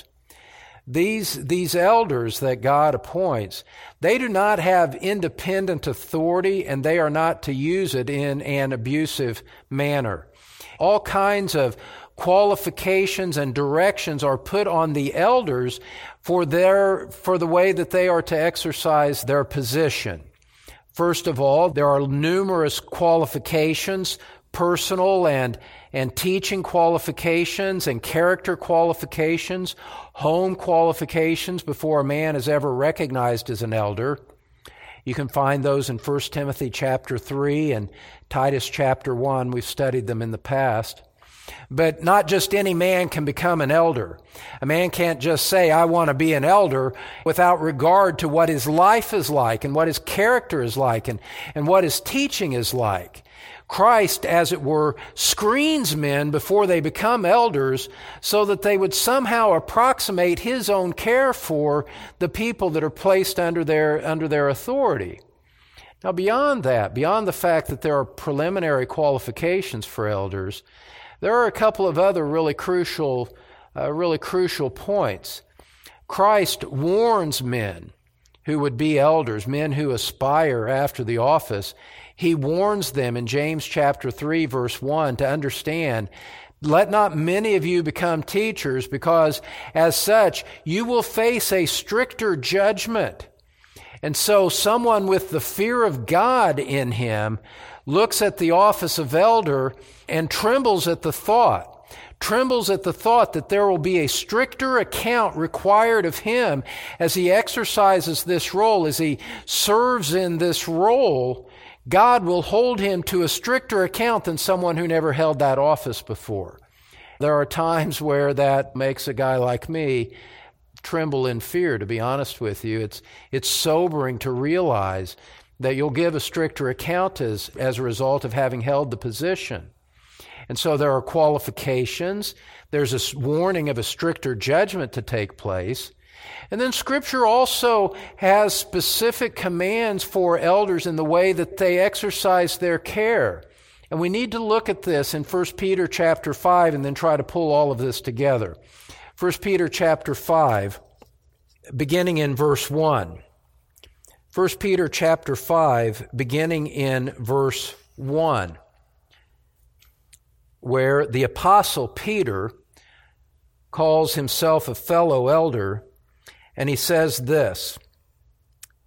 These these elders that God appoints, they do not have independent authority, and they are not to use it in an abusive manner. All kinds of qualifications and directions are put on the elders for their for the way that they are to exercise their position. First of all, there are numerous qualifications, personal and and teaching qualifications and character qualifications, home qualifications before a man is ever recognized as an elder. You can find those in First Timothy chapter three and Titus chapter one. We've studied them in the past. But not just any man can become an elder. A man can't just say, I want to be an elder, without regard to what his life is like and what his character is like and, and what his teaching is like. Christ, as it were, screens men before they become elders so that they would somehow approximate his own care for the people that are placed under their, under their authority. Now, beyond that, beyond the fact that there are preliminary qualifications for elders, there are a couple of other really crucial, uh, really crucial points. Christ warns men who would be elders, men who aspire after the office. He warns them in James chapter three, verse one, to understand, let not many of you become teachers, because as such, you will face a stricter judgment. And so someone with the fear of God in him looks at the office of elder and trembles at the thought, trembles at the thought that there will be a stricter account required of him as he exercises this role, as he serves in this role. God will hold him to a stricter account than someone who never held that office before. There are times where that makes a guy like me tremble in fear, to be honest with you. It's, it's sobering to realize that you'll give a stricter account as, as a result of having held the position. And so there are qualifications. There's a warning of a stricter judgment to take place. And then Scripture also has specific commands for elders in the way that they exercise their care. And we need to look at this in First Peter chapter five and then try to pull all of this together. First Peter chapter five, beginning in verse one. First Peter chapter five, beginning in verse one, where the Apostle Peter calls himself a fellow elder, and he says this,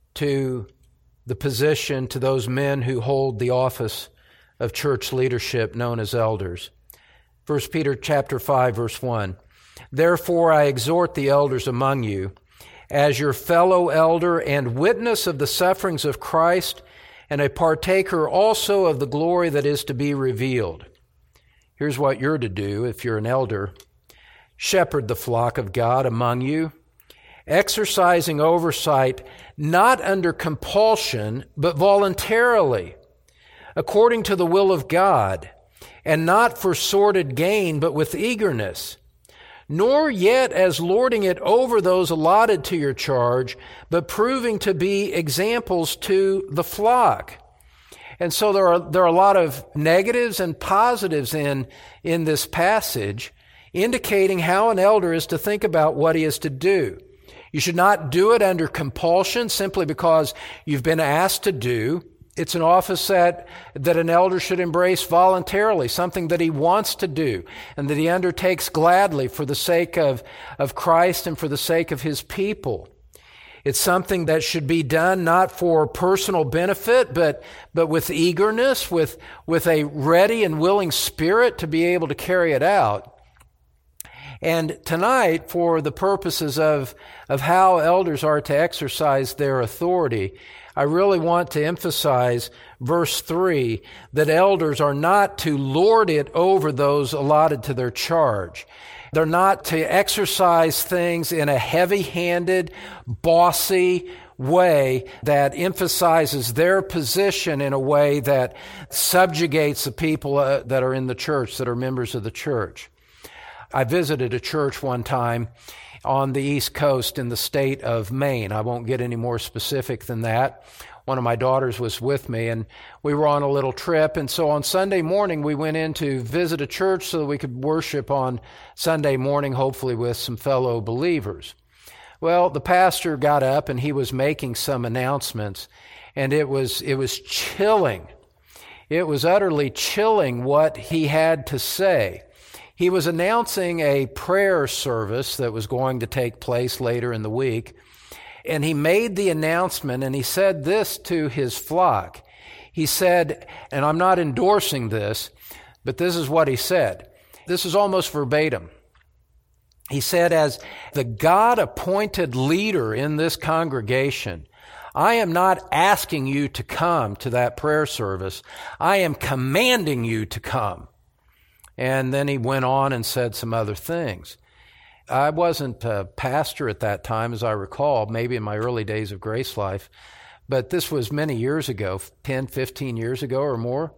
to the position, to those men who hold the office of church leadership known as elders. First Peter chapter five, verse one. Therefore I exhort the elders among you, as your fellow elder and witness of the sufferings of Christ, and a partaker also of the glory that is to be revealed. Here's what you're to do if you're an elder. Shepherd the flock of God among you, exercising oversight not under compulsion, but voluntarily, according to the will of God, and not for sordid gain, but with eagerness, nor yet as lording it over those allotted to your charge, but proving to be examples to the flock. And so there are there are a lot of negatives and positives in, in this passage, indicating how an elder is to think about what he is to do. You should not do it under compulsion simply because you've been asked to do. It's an office that, that an elder should embrace voluntarily, something that he wants to do and that he undertakes gladly for the sake of, of Christ and for the sake of his people. It's something that should be done not for personal benefit, but, but with eagerness, with, with a ready and willing spirit to be able to carry it out. And tonight, for the purposes of, of how elders are to exercise their authority, I really want to emphasize verse three, that elders are not to lord it over those allotted to their charge. They're not to exercise things in a heavy-handed, bossy way that emphasizes their position in a way that subjugates the people uh, that are in the church, that are members of the church. I visited a church one time on the East Coast in the state of Maine. I won't get any more specific than that. One of my daughters was with me, and we were on a little trip. And so on Sunday morning, we went in to visit a church so that we could worship on Sunday morning, hopefully with some fellow believers. Well, the pastor got up, and he was making some announcements, and it was it was chilling. It was utterly chilling what he had to say. He was announcing a prayer service that was going to take place later in the week, and he made the announcement, and he said this to his flock. He said, and I'm not endorsing this, but this is what he said. This is almost verbatim. He said, as the God-appointed leader in this congregation, I am not asking you to come to that prayer service. I am commanding you to come. And then he went on and said some other things. I wasn't a pastor at that time, as I recall, maybe in my early days of Grace Life, but this was many years ago, ten, fifteen years ago or more.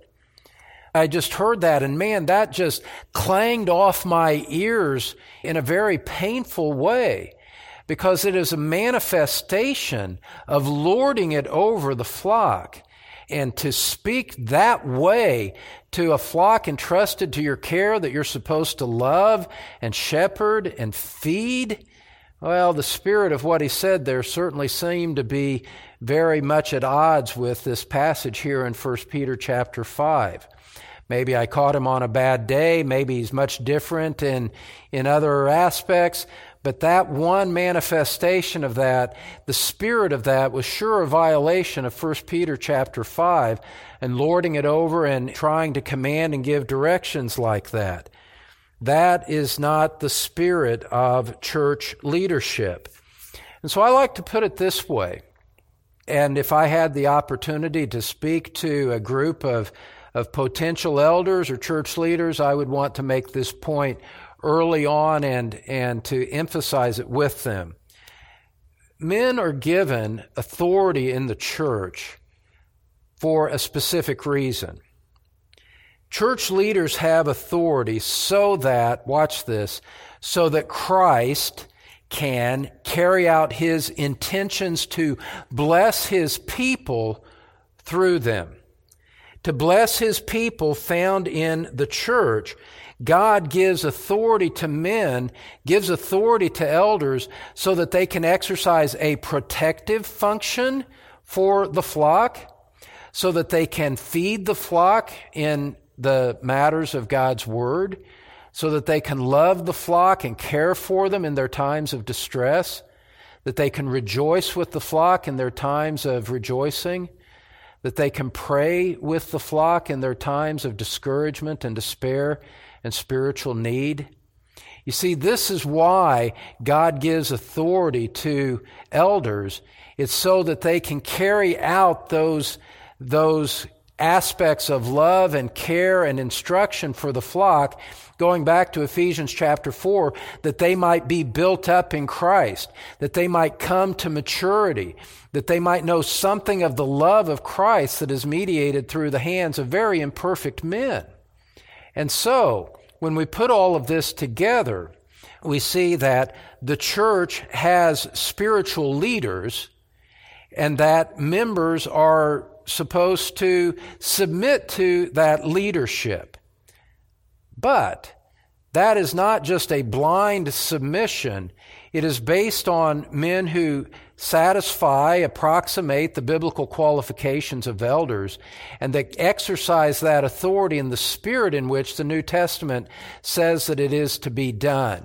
I just heard that, and man, that just clanged off my ears in a very painful way, because it is a manifestation of lording it over the flock. And to speak that way to a flock entrusted to your care that you're supposed to love and shepherd and feed, well, the spirit of what he said there certainly seemed to be very much at odds with this passage here in First Peter chapter five. Maybe I caught him on a bad day. Maybe he's much different in, in other aspects. But that one manifestation of that, the spirit of that, was sure a violation of First Peter chapter five, and lording it over and trying to command and give directions like that. That is not the spirit of church leadership. And so I like to put it this way. And if I had the opportunity to speak to a group of, of potential elders or church leaders, I would want to make this point early on and, and to emphasize it with them. Men are given authority in the church for a specific reason. Church leaders have authority so that, watch this, so that Christ can carry out his intentions to bless his people through them. To bless his people found in the church, God gives authority to men, gives authority to elders so that they can exercise a protective function for the flock, so that they can feed the flock in the matters of God's Word, so that they can love the flock and care for them in their times of distress, that they can rejoice with the flock in their times of rejoicing, that they can pray with the flock in their times of discouragement and despair and spiritual need. You see, this is why God gives authority to elders. It's so that they can carry out those, those aspects of love and care and instruction for the flock, going back to Ephesians chapter four, that they might be built up in Christ, that they might come to maturity, that they might know something of the love of Christ that is mediated through the hands of very imperfect men. And so, when we put all of this together, we see that the church has spiritual leaders and that members are supposed to submit to that leadership. But that is not just a blind submission. It is based on men who satisfy, approximate the biblical qualifications of elders, and that exercise that authority in the spirit in which the New Testament says that it is to be done.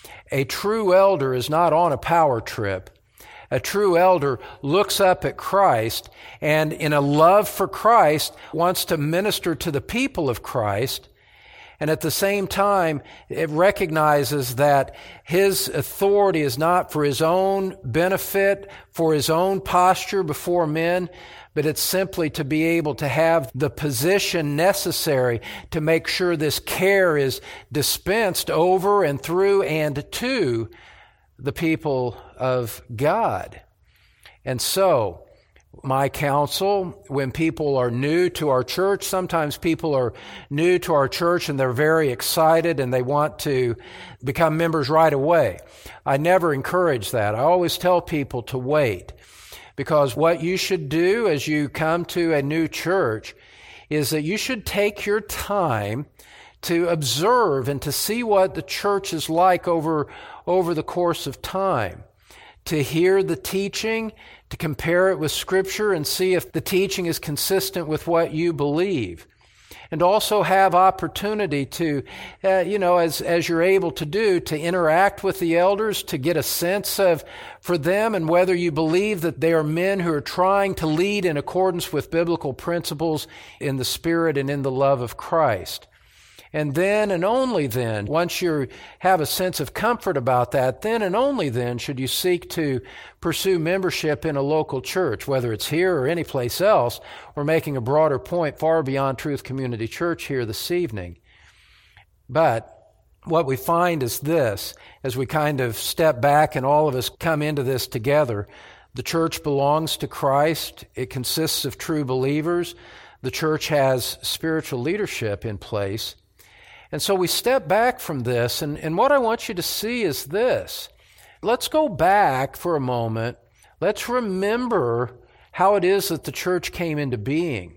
A true elder is not on a power trip. A true elder looks up at Christ and in a love for Christ wants to minister to the people of Christ, and at the same time it recognizes that his authority is not for his own benefit, for his own posture before men, but it's simply to be able to have the position necessary to make sure this care is dispensed over and through and to the people of God. And so, my counsel, when people are new to our church, sometimes people are new to our church and they're very excited and they want to become members right away. I never encourage that. I always tell people to wait, because what you should do as you come to a new church is that you should take your time to observe and to see what the church is like over, over the course of time, to hear the teaching, to compare it with Scripture and see if the teaching is consistent with what you believe. And also have opportunity to, uh, you know, as, as you're able to do, to interact with the elders, to get a sense of, for them, and whether you believe that they are men who are trying to lead in accordance with biblical principles in the Spirit and in the love of Christ. And then and only then, once you have a sense of comfort about that, then and only then should you seek to pursue membership in a local church, whether it's here or anyplace else. We're making a broader point far beyond Truth Community Church here this evening. But what we find is this, as we kind of step back and all of us come into this together, the church belongs to Christ. It consists of true believers. The church has spiritual leadership in place. And so we step back from this, and, and what I want you to see is this. Let's go back for a moment. Let's remember how it is that the church came into being.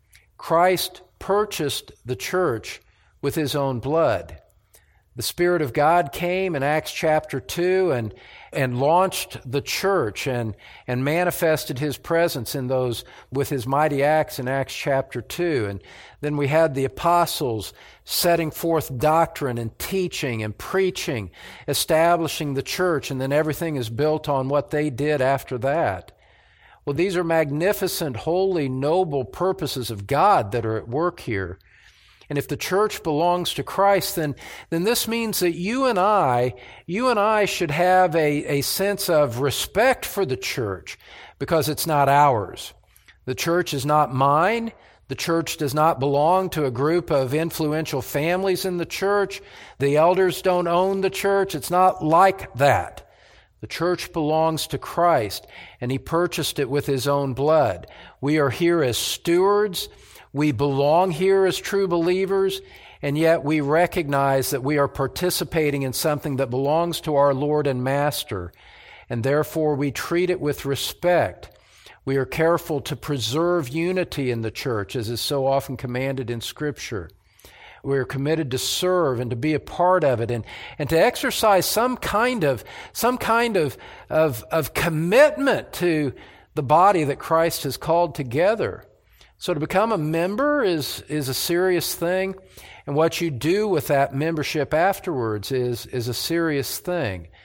Christ purchased the church with his own blood. The Spirit of God came in Acts chapter two and, and launched the church and, and manifested his presence in those with his mighty acts in Acts chapter two. And then we had the apostles setting forth doctrine and teaching and preaching, establishing the church, and then everything is built on what they did after that. Well, these are magnificent, holy, noble purposes of God that are at work here. And if the church belongs to Christ, then, then this means that you and I, you and I should have a, a sense of respect for the church because it's not ours. The church is not mine. The church does not belong to a group of influential families in the church. The elders don't own the church. It's not like that. The church belongs to Christ, and he purchased it with his own blood. We are here as stewards. We belong here as true believers, and yet we recognize that we are participating in something that belongs to our Lord and Master, and therefore we treat it with respect. We are careful to preserve unity in the church, as is so often commanded in Scripture. We are committed to serve and to be a part of it, and, and to exercise some kind of some kind of, of of commitment to the body that Christ has called together. So to become a member is, is a serious thing, and what you do with that membership afterwards is, is a serious thing,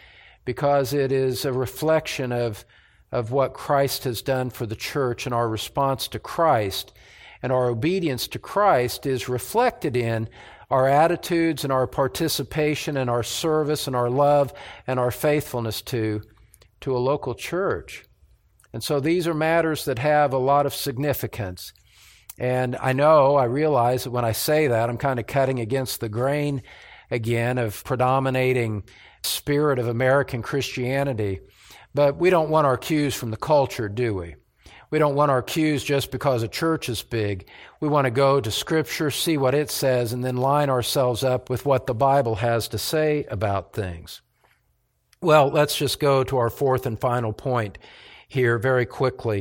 because it is a reflection of, of what Christ has done for the church, and our response to Christ and our obedience to Christ is reflected in our attitudes and our participation and our service and our love and our faithfulness to, to a local church. And so these are matters that have a lot of significance. And I know, I realize that when I say that, I'm kind of cutting against the grain again of predominating spirit of American Christianity. But we don't want our cues from the culture, do we? We don't want our cues just because a church is big. We want to go to Scripture, see what it says, and then line ourselves up with what the Bible has to say about things. Well, let's just go to our fourth and final point here very quickly.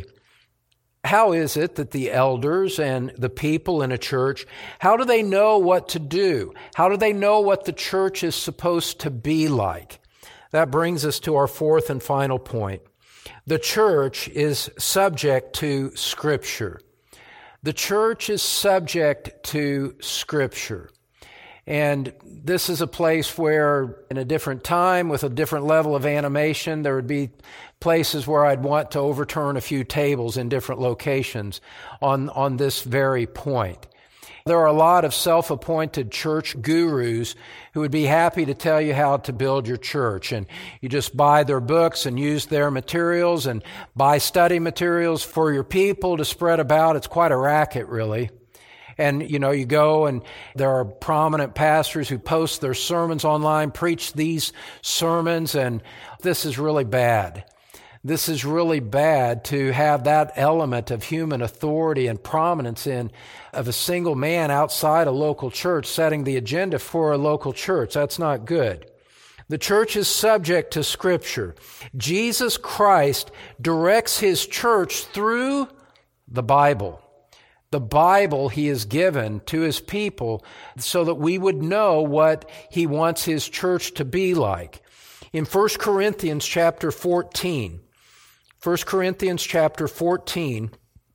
How is it that the elders and the people in a church, how do they know what to do? How do they know what the church is supposed to be like? That brings us to our fourth and final point. The church is subject to Scripture. The church is subject to Scripture. And this is a place where, in a different time, with a different level of animation, there would be places where I'd want to overturn a few tables in different locations on, on this very point. There are a lot of self-appointed church gurus who would be happy to tell you how to build your church. And you just buy their books and use their materials and buy study materials for your people to spread about. It's quite a racket, really. And, you know, you go and there are prominent pastors who post their sermons online, preach these sermons, and this is really bad. This is really bad to have that element of human authority and prominence in of a single man outside a local church setting the agenda for a local church. That's not good. The church is subject to Scripture. Jesus Christ directs His church through the Bible. The Bible He has given to His people so that we would know what He wants His church to be like. In First Corinthians chapter fourteen, First Corinthians chapter fourteen,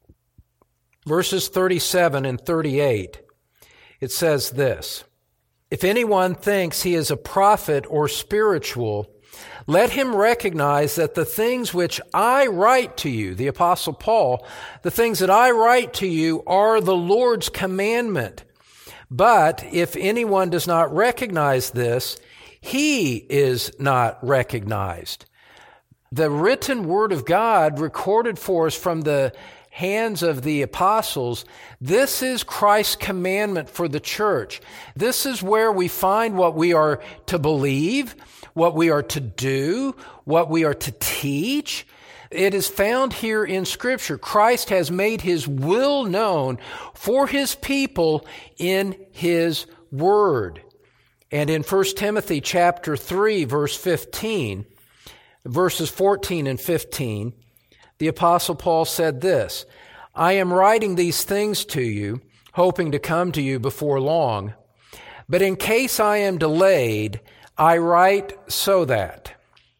verses thirty-seven and thirty-eight, it says this, "If anyone thinks he is a prophet or spiritual, let him recognize that the things which I write to you," the Apostle Paul, "the things that I write to you are the Lord's commandment. But if anyone does not recognize this, he is not recognized." The written Word of God recorded for us from the hands of the apostles, this is Christ's commandment for the church. This is where we find what we are to believe, what we are to do, what we are to teach. It is found here in Scripture. Christ has made His will known for His people in His Word. And in First Timothy chapter three, verse fifteen, verses fourteen and fifteen, the Apostle Paul said this, "I am writing these things to you, hoping to come to you before long. But in case I am delayed, I write so that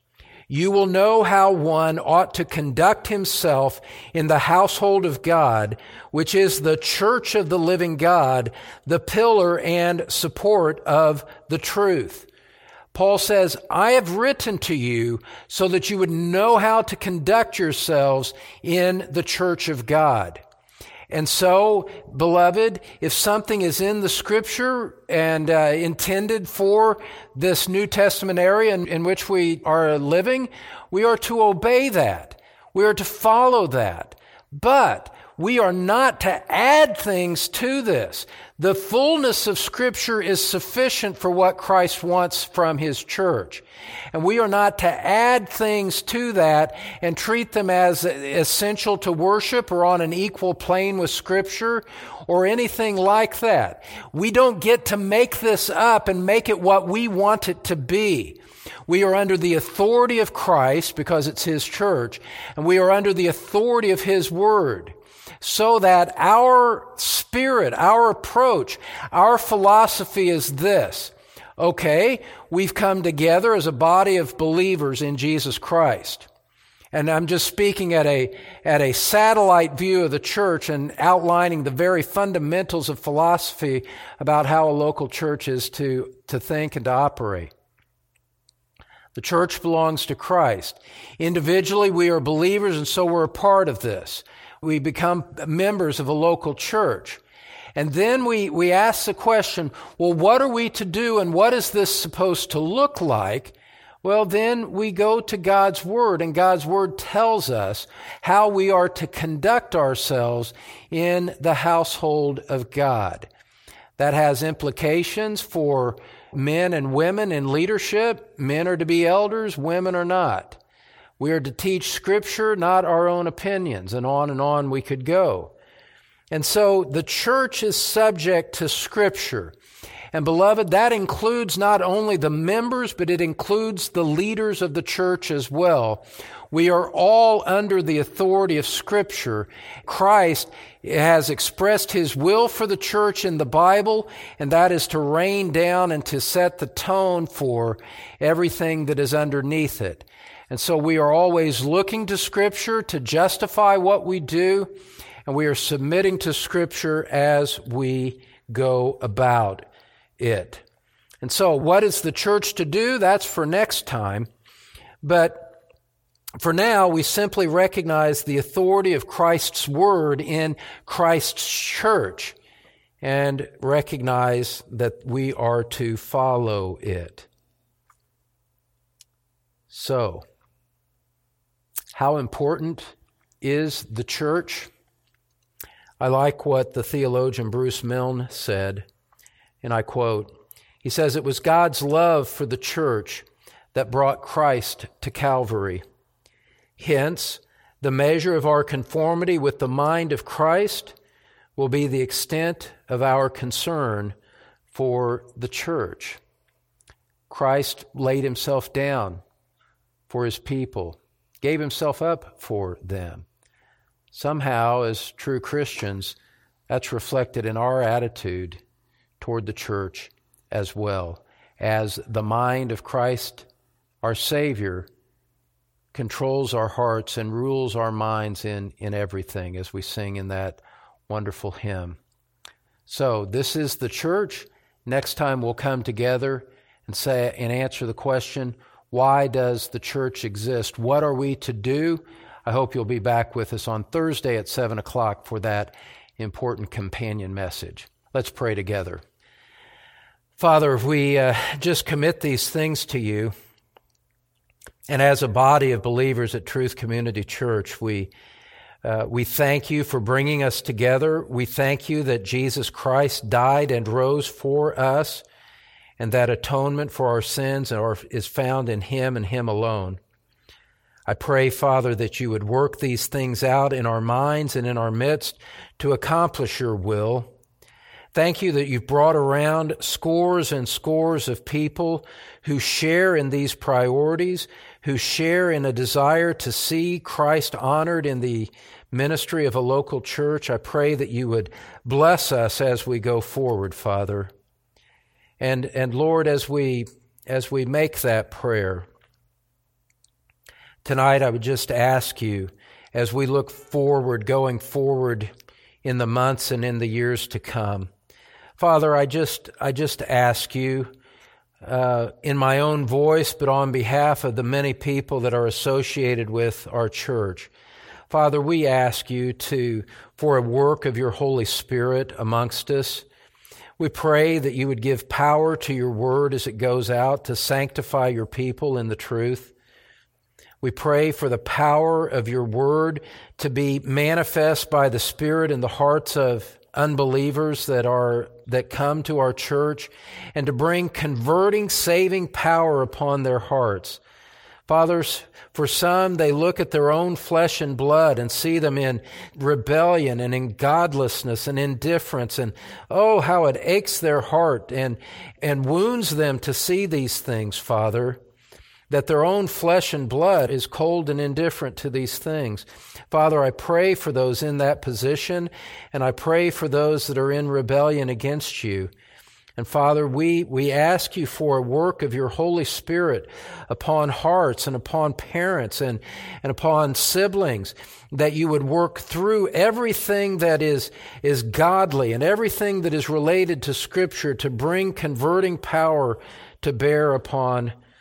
you will know how one ought to conduct himself in the household of God, which is the church of the living God, the pillar and support of the truth." Paul says, I have written to you so that you would know how to conduct yourselves in the church of God. And so, beloved, if something is in the Scripture and uh, intended for this New Testament area in, in which we are living, we are to obey that. We are to follow that. But we are not to add things to this. The fullness of Scripture is sufficient for what Christ wants from His church. And we are not to add things to that and treat them as essential to worship or on an equal plane with Scripture or anything like that. We don't get to make this up and make it what we want it to be. We are under the authority of Christ because it's His church, and we are under the authority of His Word. So that our spirit, our approach, our philosophy is this. Okay, we've come together as a body of believers in Jesus Christ. And I'm just speaking at a, at a satellite view of the church and outlining the very fundamentals of philosophy about how a local church is to, to think and to operate. The church belongs to Christ. Individually, we are believers, and so we're a part of this. We become members of a local church. And then we, we ask the question, well, what are we to do, and what is this supposed to look like? Well, then we go to God's Word, and God's Word tells us how we are to conduct ourselves in the household of God. That has implications for men and women in leadership. Men are to be elders, women are not. We are to teach Scripture, not our own opinions, and on and on we could go. And so the church is subject to Scripture. And beloved, that includes not only the members, but it includes the leaders of the church as well. We are all under the authority of Scripture. Christ has expressed His will for the church in the Bible, and that is to rain down and to set the tone for everything that is underneath it. And so we are always looking to Scripture to justify what we do, and we are submitting to Scripture as we go about it. And so what is the church to do? That's for next time. But for now, we simply recognize the authority of Christ's Word in Christ's church and recognize that we are to follow it. So, how important is the church? I like what the theologian Bruce Milne said, and I quote, he says, "It was God's love for the church that brought Christ to Calvary. Hence, the measure of our conformity with the mind of Christ will be the extent of our concern for the church." Christ laid Himself down for His people, gave Himself up for them. Somehow, as true Christians, that's reflected in our attitude toward the church as well, as the mind of Christ, our Savior, controls our hearts and rules our minds in, in everything, as we sing in that wonderful hymn. So this is the church. Next time we'll come together and say and answer the question, why does the church exist? What are we to do? I hope you'll be back with us on Thursday at seven o'clock for that important companion message. Let's pray together. Father, if we uh, just commit these things to You, and as a body of believers at Truth Community Church, we uh, we thank You for bringing us together. We thank You that Jesus Christ died and rose for us, and that atonement for our sins are, is found in Him and Him alone. I pray, Father, that You would work these things out in our minds and in our midst to accomplish Your will. Thank You that You've brought around scores and scores of people who share in these priorities, who share in a desire to see Christ honored in the ministry of a local church. I pray that You would bless us as we go forward, Father. And, and Lord, as we, as we make that prayer, tonight I would just ask You, as we look forward, going forward in the months and in the years to come, Father, I just I just ask You, uh, in my own voice, but on behalf of the many people that are associated with our church, Father, we ask You to for a work of Your Holy Spirit amongst us. We pray that You would give power to Your word as it goes out to sanctify Your people in the truth. We pray for the power of Your word to be manifest by the Spirit in the hearts of unbelievers that are that come to our church, and to bring converting, saving power upon their hearts. Fathers, for some, they look at their own flesh and blood and see them in rebellion and in godlessness and indifference, and oh, how it aches their heart and and wounds them to see these things, Father, that their own flesh and blood is cold and indifferent to these things. Father, I pray for those in that position, and I pray for those that are in rebellion against You. And Father, we, we ask You for a work of Your Holy Spirit upon hearts and upon parents and, and upon siblings, that You would work through everything that is, is godly and everything that is related to Scripture to bring converting power to bear upon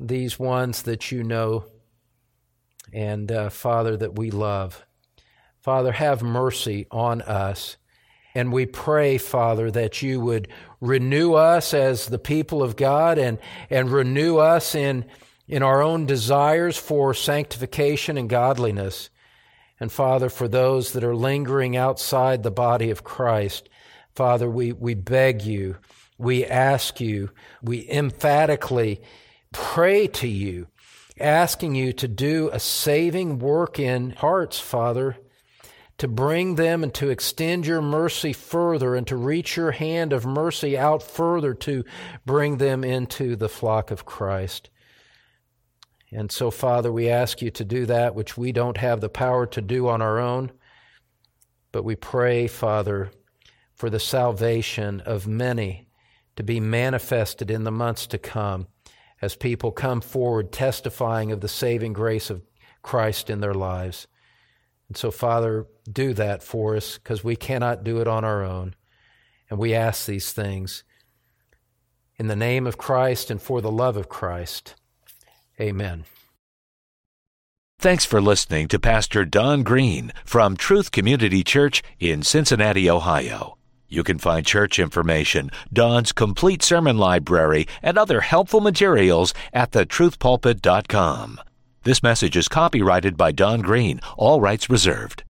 these ones that you know and, uh, Father, that we love. Father, have mercy on us. And we pray, Father, that you would renew us as the people of God and, and renew us in, in our own desires for sanctification and godliness. And Father, for those that are lingering outside the body of Christ, Father, we, we beg you, we ask you, we emphatically pray to you, asking you to do a saving work in hearts, Father, to bring them and to extend your mercy further and to reach your hand of mercy out further to bring them into the flock of Christ. And so, Father, we ask you to do that which we don't have the power to do on our own, but we pray, Father, for the salvation of many to be manifested in the months to come as people come forward testifying of the saving grace of Christ in their lives. And so, Father, do that for us because we cannot do it on our own. And we ask these things in the name of Christ and for the love of Christ. Amen. Thanks for listening to Pastor Don Green from Truth Community Church in Cincinnati, Ohio. You can find church information, Don's complete sermon library, and other helpful materials at the truth pulpit dot com. This message is copyrighted by Don Green, all rights reserved.